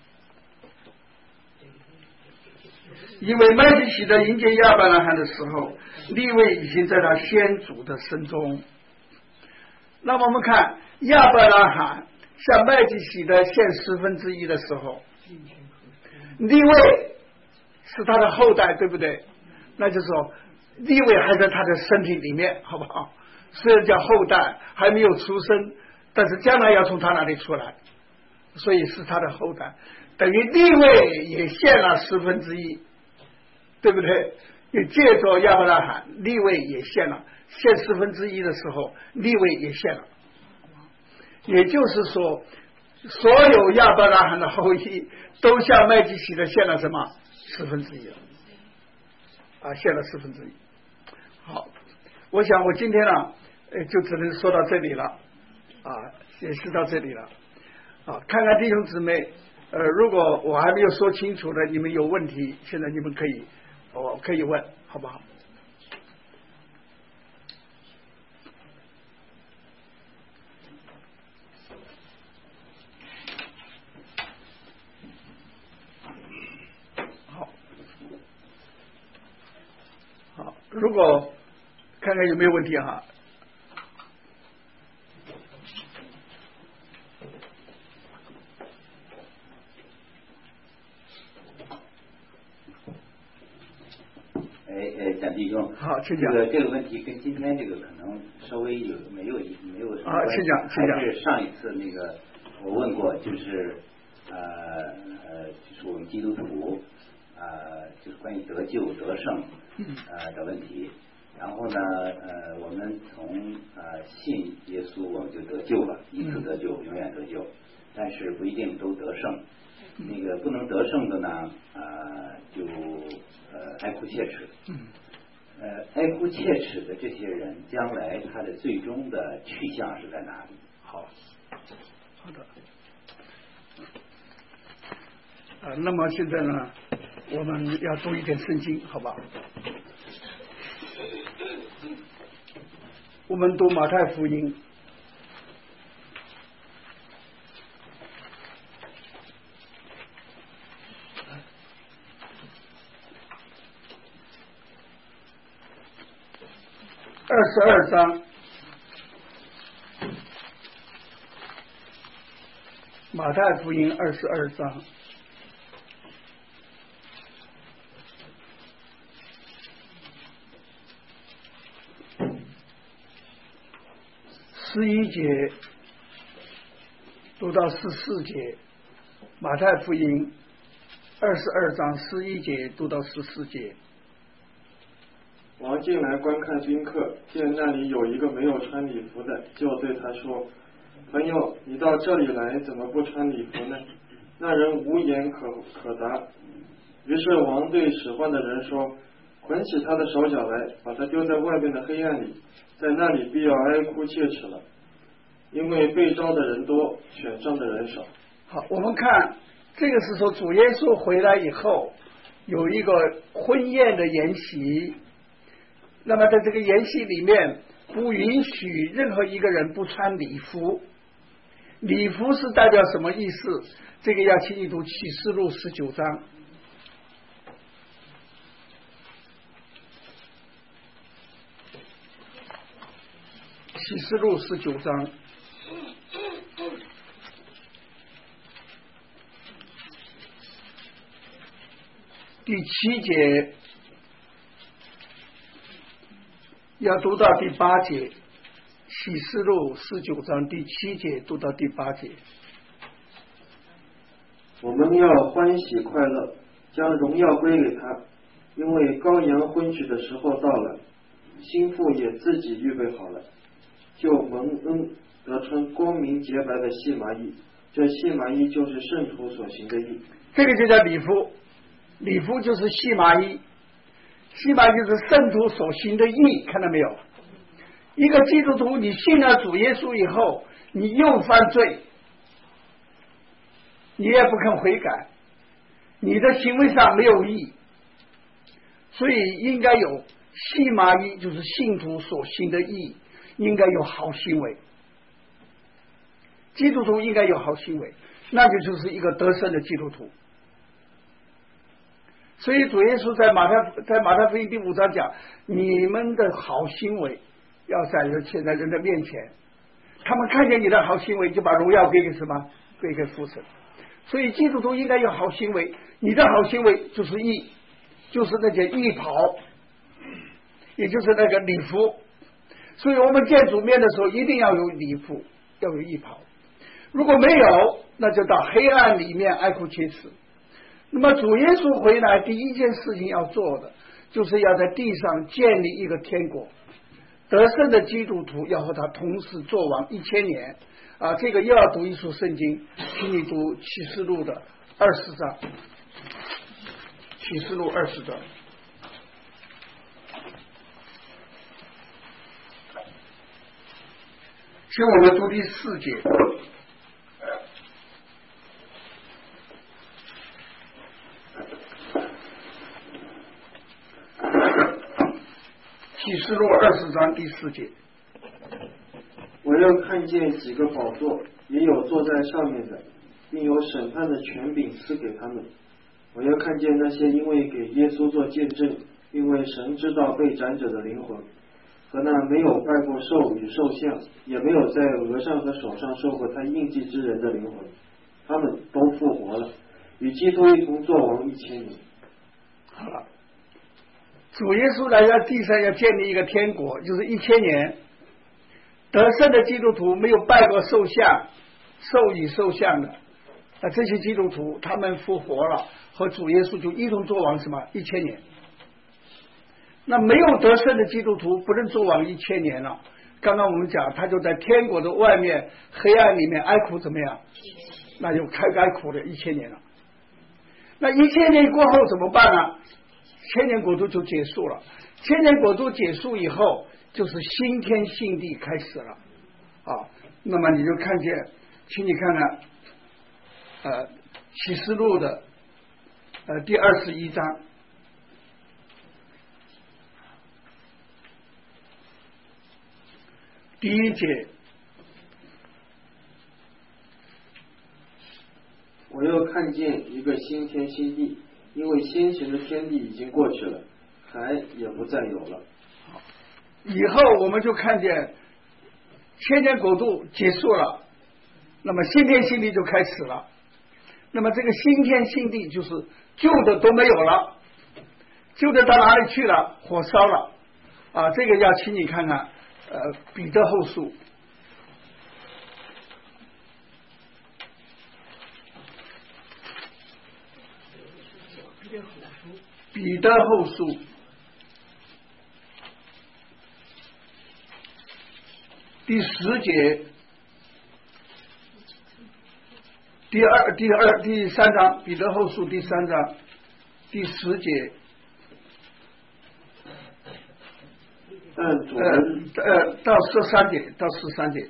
因为麦基洗德迎接亚伯拉罕的时候，利未已经在他先祖的身中。那我们看亚伯拉罕向麦基洗德献十分之一的时候，利未是他的后代，对不对？那就是说利未还在他的身体里面，好不好？虽然叫后代，还没有出生，但是将来要从他那里出来，所以是他的后代，等于利未也献了十分之一，对不对？也借着亚伯拉罕，利未也献了，献十分之一的时候，利未也献了。也就是说，所有亚伯拉罕的后裔都向麦基洗德献了什么？十分之一了，啊，献了十分之一。好，我想我今天呢，呃，就只能说到这里了，啊，也是到这里了，啊，看看弟兄姊妹，呃，如果我还没有说清楚的，你们有问题，现在你们可以，我可以问，好不好？如果看看有没有问题哈。 哎哎，蒋弟兄， 好，请讲。 这个这个问题跟今天这个可能稍微有没有没有什么关系？啊，请讲，请讲。 还是上一次那个我问过，就是呃呃，就是我们基督徒呃，就是关于得救得胜呃的问题。然后呢，呃，我们从呃信耶稣我们就得救了，一次得救，永远得救，但是不一定都得胜。那个不能得胜的呢，呃，就呃哀哭切齿。呃，哀哭切齿的这些人，将来他的最终的去向是在哪里？ 好，好的。呃，那么现在呢，我们要读一点圣经，好吧？我们读马太福音二十二章，马太福音二十二章十一节读到十四节，马太福音二十二章十一节读到十四节。 王进来观看宾客，见那里有一个没有穿礼服的，就对他说：“朋友，你到这里来，怎么不穿礼服呢？”那人无言可可答。于是王对使唤的人说：“捆起他的手脚来，把他丢在外边的黑暗里，在那里必要哀哭切齿了，因为被招的人多，选上的人少。” 好，我们看这个是说主耶稣回来以后有一个婚宴的筵席，那么在这个筵席里面不允许任何一个人不穿礼服。礼服是代表什么意思？这个要请你读启示录十九章。启示录十九章第七节要读到第八节，启示录十九章第七节读到第八节。 我们要欢喜快乐，将荣耀归给他，因为羔羊婚娶的时候到了，新妇也自己预备好了，就蒙恩得穿光明洁白的细麻衣，这细麻衣就是圣徒所行的义。 这个就叫礼服，礼服就是细麻衣，细麻衣就是圣徒所行的义，看到没有？一个基督徒，你信了主耶稣以后，你又犯罪，你也不肯悔改，你的行为上没有义，所以应该有细麻衣，就是信徒所行的义，应该有好行为。基督徒应该有好行为，那就就是一个得胜的基督徒。所以主耶稣在马太在马太福音第五章讲，你们的好行为要在现在人的面前， 他们看见你的好行为，就把荣耀归给什么？归给父神。所以基督徒应该有好行为，你的好行为就是义，就是那件义袍，也就是那个礼服。所以我们见主面的时候，一定要有礼服，要有义袍。如果没有，那就到黑暗里面哀哭切齿。那么主耶稣回来第一件事情要做的，就是要在地上建立一个天国，得胜的基督徒要和他同时作王一千年啊！这个又要读一处圣经，请你读启示录的二十章，启示录二十章。请我们读第四节。启示录二十章第四节， 我又看见几个宝座，也有坐在上面的，并有审判的权柄赐给他们。我又看见那些因为给耶稣做见证，并为神知道被斩者的灵魂，和那没有拜过兽与兽像，也没有在额上和手上受过他印记之人的灵魂，他们都复活了，与基督一同作王一千年。 好了。主耶稣来到地上要建立一个天国，就是一千年。得胜的基督徒没有拜过兽像、兽与兽像的，那这些基督徒他们复活了，和主耶稣就一同作王什么一千年。那没有得胜的基督徒不能作王一千年了。刚刚我们讲，他就在天国的外面黑暗里面哀哭怎么样？那就开哀哭了一千年了。那一千年过后怎么办呢？千年国度就结束了，千年国度结束以后，就是新天新地开始了啊。那么你就看见，请你看看，呃，启示录的呃第二十一章，第一节， 我又看见一个新天新地。因为先前的天地已经过去了，海也不再有了。 以后我们就看见千年国度结束了，那么新天新地就开始了。那么这个新天新地就是旧的都没有了，旧的到哪里去了？火烧了啊！这个要请你看看，呃，彼得后书。彼得后书第十节，第二、第二、第三章，彼得后书第三章第十节。 但主的呃呃到十三节，到十三节。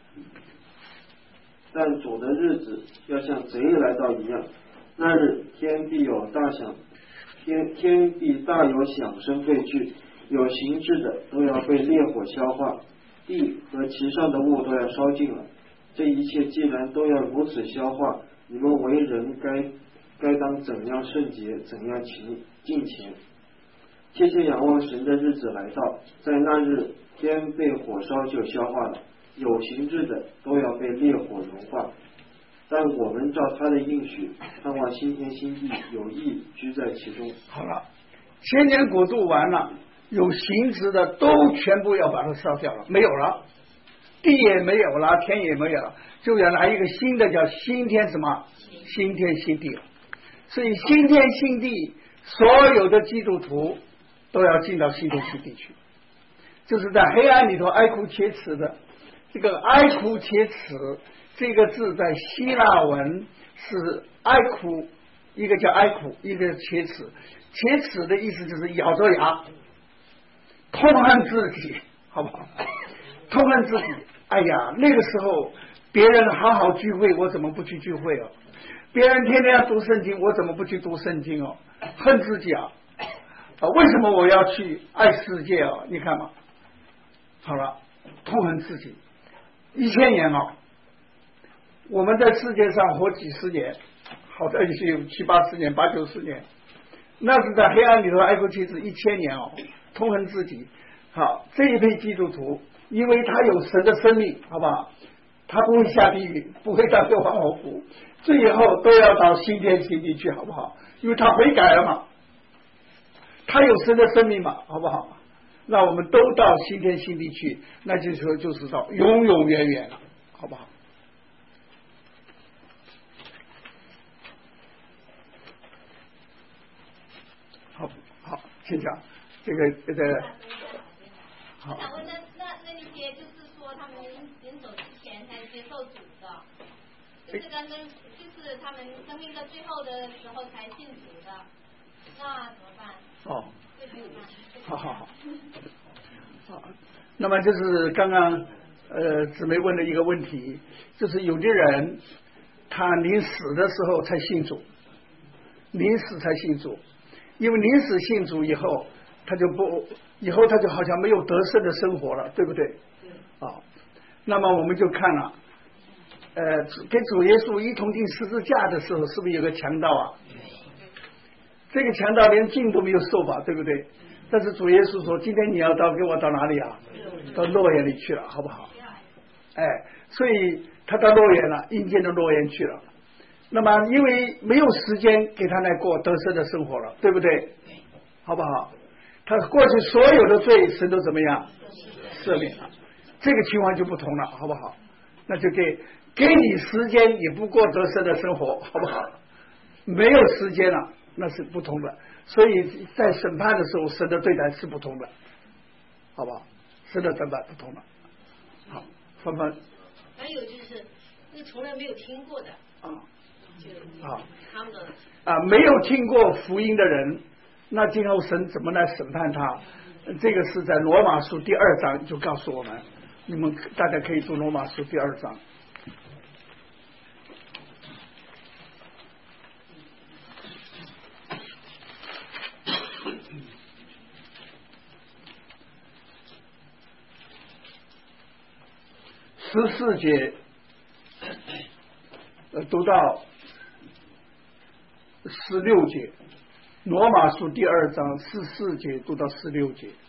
但主的日子要像贼来到一样，那日天必有大响。天天必大有响声废去，有形质的都要被烈火消化，地和其上的物都要烧尽了。这一切既然都要如此消化，你们为人该该当怎样圣洁，怎样勤敬虔。切切仰望神的日子来到，在那日天被火烧就消化了，有形质的都要被烈火融化。但我们照他的应许，盼望新天新地，有义居在其中。 好了，千年国度完了，有形质的都全部要把它烧掉了，没有了，地也没有了，天也没有了，就要来一个新的叫新天什么？新天新地了。所以新天新地，所有的基督徒都要进到新天新地去，就是在黑暗里头哀哭切齿的。这个哀哭切齿这个字在希腊文是哀哭，一个叫哀哭，一个切齿。切齿的意思就是咬着牙痛恨自己，好不好？痛恨自己，哎呀，那个时候别人好好聚会，我怎么不去聚会哦？别人天天要读圣经，我怎么不去读圣经哦？恨自己啊！啊，为什么我要去爱世界哦？你看嘛，好了，痛恨自己，一千年哦，我们在世界上活几十年，好在也是有七八十年、八九十年，那是在黑暗里头哀哭切齿一千年哦，痛恨自己。好，这一批基督徒，因为他有神的生命，好不好？ 他不会下地狱，不会到六方火湖，最后都要到新天新地去，好不好？因为他悔改了嘛，他有神的生命嘛，好不好？那我们都到新天新地去，那就是说就是到永永远远了，好不好？好，好，请讲这个这个。 我想问，那那那一些就是说他们临走之前才接受主的，就是刚刚就是他们生命的最后的时候才信主的，那怎么办？ 哦， 会怎么办？ 好好好，好，那么就是刚刚呃姊妹问的一个问题，就是有的人他临死的时候才信主，临死才信主，因为临死信主以后，他就不。以后他就好像没有得胜的生活了，对不对？啊，那么我们就看了，呃，跟主耶稣一同进十字架的时候，是不是有个强盗啊？这个强盗连禁都没有受吧，对不对？但是主耶稣说：“今天你要到给我到哪里啊？到洛园里去了，好不好？”哎，所以他到洛园了，阴间的洛园去了。那么因为没有时间给他来过得胜的生活了，对不对？好不好？他过去所有的罪，神都怎么样赦免了？这个情况就不同了，好不好？那就给给你时间，也不过得胜的生活，好不好？没有时间了，那是不同的。所以在审判的时候，神的对待是不同的，好不好？神的审判不同的。好，芳芳。 还有就是，那从来没有听过的啊， 就啊， 他们的啊，没有听过福音的人。那今后神怎么来审判他？这个是在罗马书第二章就告诉我们，你们大家可以读罗马书第二章。十四节，呃，读到十六节。罗马书第二章十四节读到十六节。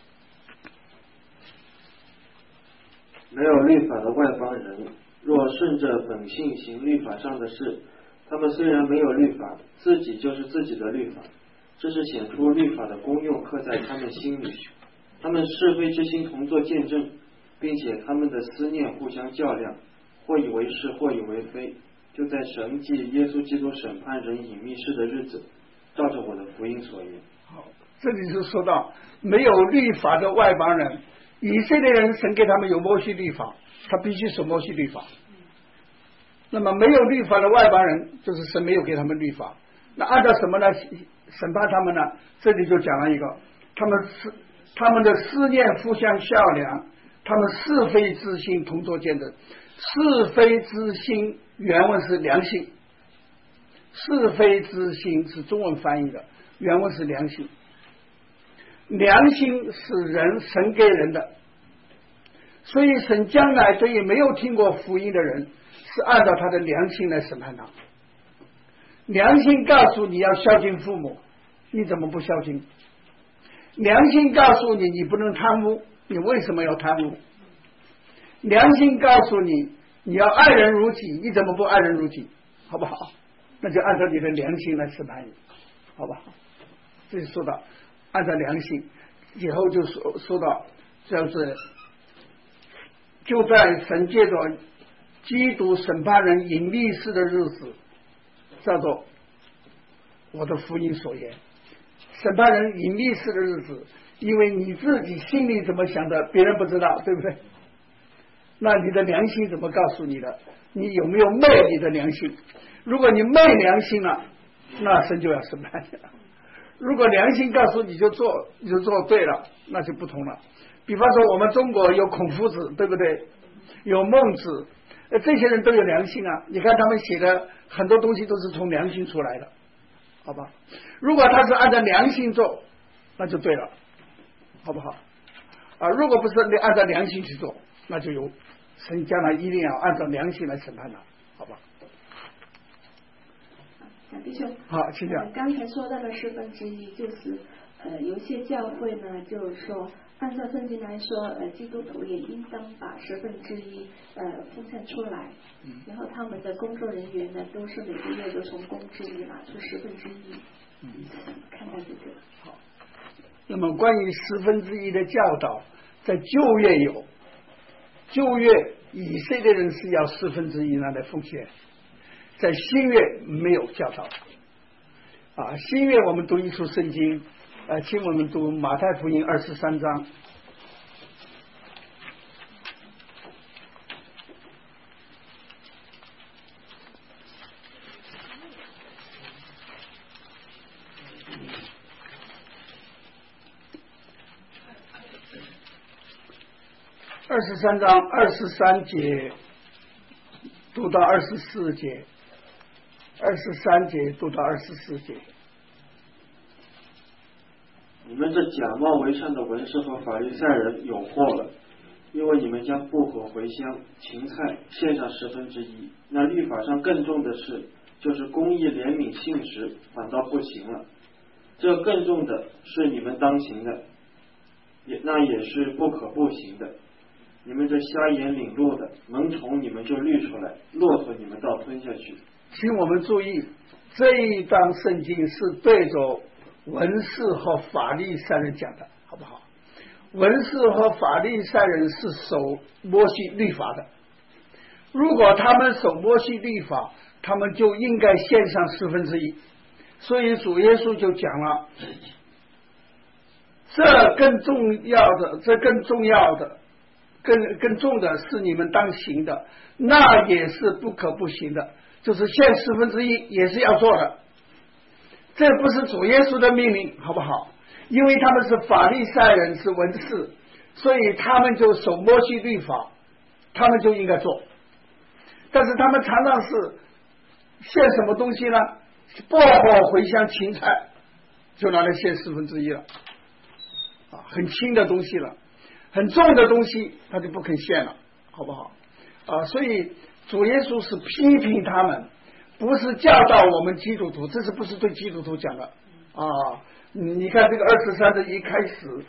没有律法的外邦人，若顺着本性行律法上的事，他们虽然没有律法，自己就是自己的律法，这是显出律法的功用刻在他们心里。他们是非之心同作见证，并且他们的思念互相较量，或以为是，或以为非，就在神迹耶稣基督审判人隐秘事的日子，照着我的福音所言。 好，这里是说到没有律法的外邦人，以色列人神给他们有摩西律法，他必须守摩西律法。那么没有律法的外邦人，就是神没有给他们律法。那按照什么呢？审判他们呢？这里就讲了一个，他们是他们的思念互相较量，他们是非之心同作见证。是非之心原文是良心。是非之心是中文翻译的，原文是良心。良心是人神给人的，所以神将来对于没有听过福音的人，是按照他的良心来审判他。良心告诉你要孝敬父母，你怎么不孝敬？良心告诉你你不能贪污，你为什么要贪污？良心告诉你你要爱人如己，你怎么不爱人如己？好不好？那就按照你的良心来审判你，好不好？这就说到按照良心，以后就说说到就是就在神借着基督审判人隐秘事的日子，叫做我的福音所言。审判人隐秘事的日子，因为你自己心里怎么想的，别人不知道，对不对？那你的良心怎么告诉你的？你有没有昧你的良心？如果你昧良心了，那神就要审判你了。如果良心告诉你就做，你就做对了，那就不同了。比方说我们中国有孔夫子，对不对？有孟子，这些人都有良心啊。你看他们写的很多东西都是从良心出来的，好吧？如果他是按照良心做，那就对了，好不好？啊，如果不是按照良心去做，那就有神将来一定要按照良心来审判他，好吧？ 弟兄， 好，请讲。 呃、刚才说到的四分之一，就是呃，有些教会呢，就是说按照圣经来说，呃，基督徒也应当把十分之一呃奉献出来， 嗯， 然后他们的工作人员呢，都是每个月都从工资里拿出十分之一。 嗯， 看看这个。 好。那么关于十分之一的教导，在旧约有，旧约以色列人是要十分之一拿来奉献，在新约没有教导。啊，新约我们读一处圣经，呃，请我们读马太福音二十三章。二十三章二十三节读到二十四节，二十三节读到二十四节。 你们这假冒为善的文士和法利赛人有祸了，因为你们将薄荷、茴香、芹菜献上十分之一，那律法上更重的事，就是公义、怜悯、信实，反倒不行了。这更重的是你们当行的，也那也是不可不行的。你们这瞎眼领路的，门虫你们就滤出来，骆驼你们倒吞下去。 请我们注意，这一章圣经是对着文士和法利赛人讲的，好不好？文士和法利赛人是守摩西律法的，如果他们守摩西律法，他们就应该献上十分之一。所以主耶稣就讲了，这更重要的，这更重要的，更更重的是你们当行的，那也是不可不行的，就是献十分之一也是要做的。这不是主耶稣的命令，好不好？因为他们是法利赛人，是文士，所以他们就守摩西律法，他们就应该做。但是他们常常是献什么东西呢？薄荷、茴香、芹菜，就拿来献十分之一了，啊，很轻的东西了，很重的东西他就不肯献了，好不好？啊，所以主耶稣是批评他们，不是教导我们基督徒，这是不是对基督徒讲的啊？你看这个二十三章一开始，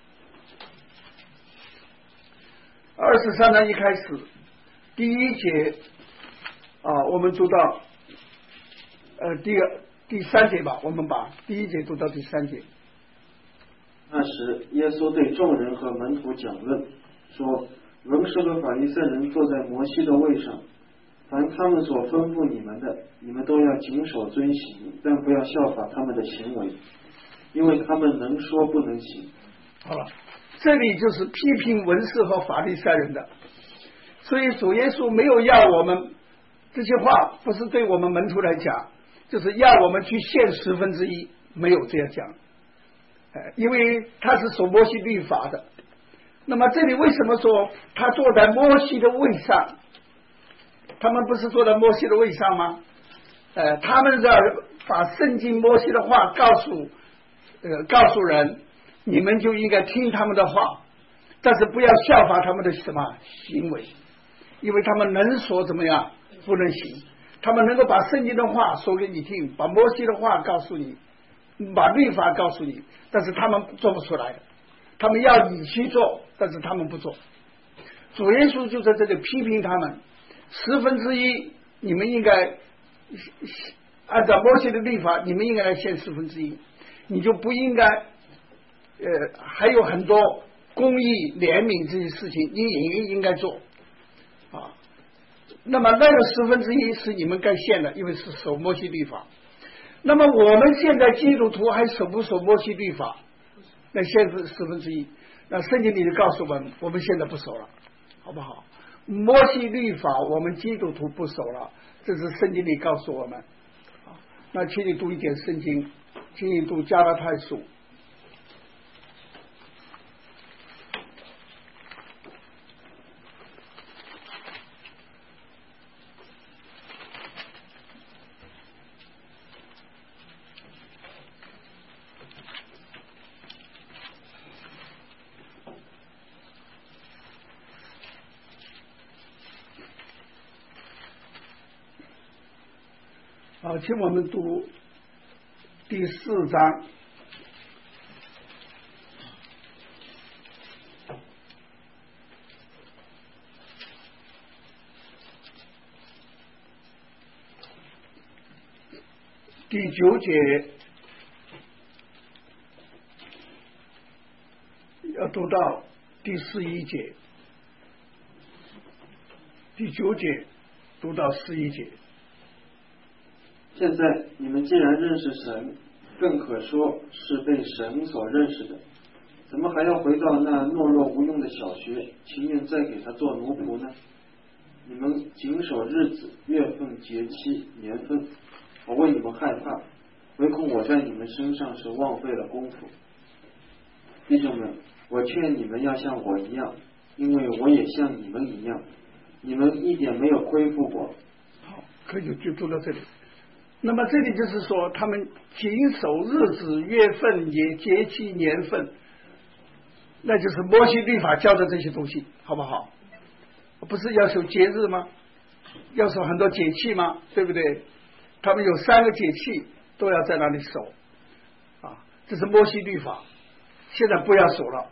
二十三章一开始第一节啊，我们读到呃第二第三节吧，我们把第一节读到第三节。 那时耶稣对众人和门徒讲论说，文士和法利赛人坐在摩西的位上，凡他们所吩咐你们的，你们都要谨守遵行，但不要效法他们的行为，因为他们能说不能行。 好了，这里就是批评文士和法利赛人的，所以主耶稣没有要我们，这些话不是对我们门徒来讲，就是要我们去献十分之一，没有这样讲，因为他是守摩西律法的。那么这里为什么说他坐在摩西的位上？他们不是坐在摩西的位上吗？呃，他们在把圣经摩西的话告诉呃告诉人，你们就应该听他们的话，但是不要效法他们的什么行为，因为他们能说怎么样，不能行。他们能够把圣经的话说给你听，把摩西的话告诉你，把律法告诉你，但是他们做不出来的。他们要你去做，但是他们不做。主耶稣就在这里批评他们，十分之一你们应该按照摩西的律法，你们应该来献十分之一，你就不应该呃还有很多公义、怜悯这些事情，你也应该做啊。那么那个十分之一是你们该献的，因为是守摩西律法。那么我们现在基督徒还守不守摩西律法？那献是十分之一，那圣经里就告诉我们，我们现在不守了，好不好？摩西律法我们基督徒不守了，这是圣经里告诉我们。那请你读一点圣经，请你读加拉太书。好，请我们读第四章第九节要读到第十一节，第九节读到十一节。 现在你们既然认识神，更可说是被神所认识的，怎么还要回到那懦弱无用的小学，情愿再给他做奴仆呢？你们谨守日子、月份、节期、年份，我为你们害怕，唯恐我在你们身上是枉费了功夫。弟兄们，我劝你们要像我一样，因为我也像你们一样，你们一点没有亏负我。 好，可以就读到这里。那么这里就是说，他们谨守日子、月份、也节期、年份，那就是摩西律法教的这些东西，好不好？不是要守节日吗？要守很多节气吗？对不对？他们有三个节气都要在那里守啊，这是摩西律法，现在不要守了。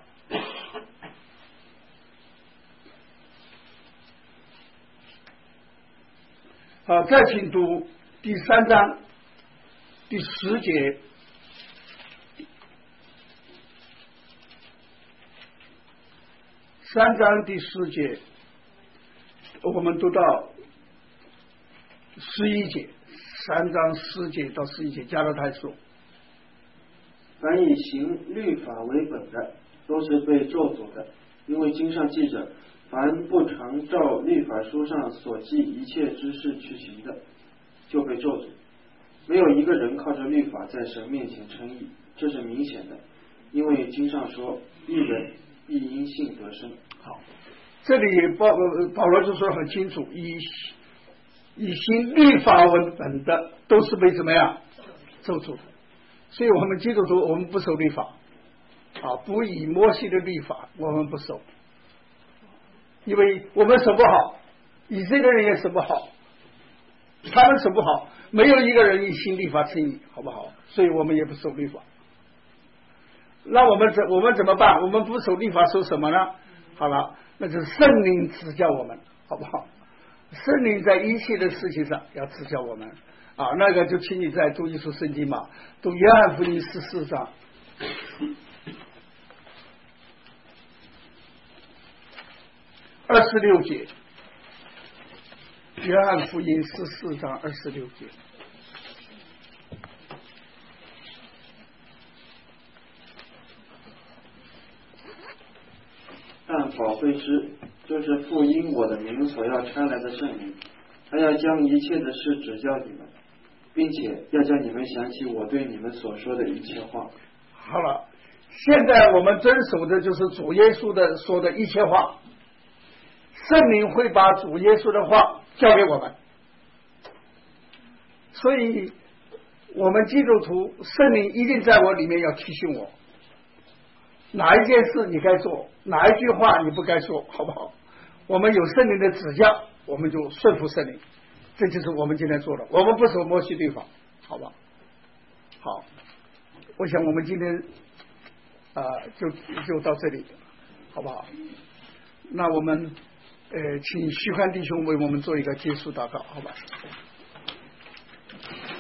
好，再请读第三章第十节。三章第十节，我们读到十一节，三章十节到十一节，加勒太书。 凡以行律法为本的，都是被咒诅的，因为经上记着，凡不常照律法书上所记一切之事去行的，就被咒诅。没有一个人靠着律法在神面前称义，这是明显的，因为经上说，义人必因信得生。 好，这里保保罗就说得很清楚，以以行律法为本的，都是被怎么样咒诅的。所以我们基督徒，我们不守律法啊，不以摩西的律法，我们不守，因为我们守不好，以色列人也守不好，他们守不好，没有一个人以行律法称义，好不好？所以我们也不守律法。那我们怎我们怎么办？我们不守律法，守什么呢？好了，那就是圣灵指教我们，好不好？圣灵在一切的事情上要指教我们啊。那个就请你再读一书圣经嘛，读约翰福音十四章。二十六节，约翰福音十四章二十六节。 但保惠师就是父因我的名所要差来的圣灵，他要将一切的事指教你们，并且要叫你们想起我对你们所说的一切话。 好了，现在我们遵守的就是主耶稣的说的一切话，圣灵会把主耶稣的话教给我们，所以我们基督徒圣灵一定在我里面要提醒我，哪一件事你该做，哪一句话你不该说，好不好？我们有圣灵的指教，我们就顺服圣灵，这就是我们今天做的。我们不守摩西律法，好吧？好，我想我们今天啊、呃、就就到这里，好不好？那我们呃请徐汉弟兄为我们做一个结束祷告，好吧？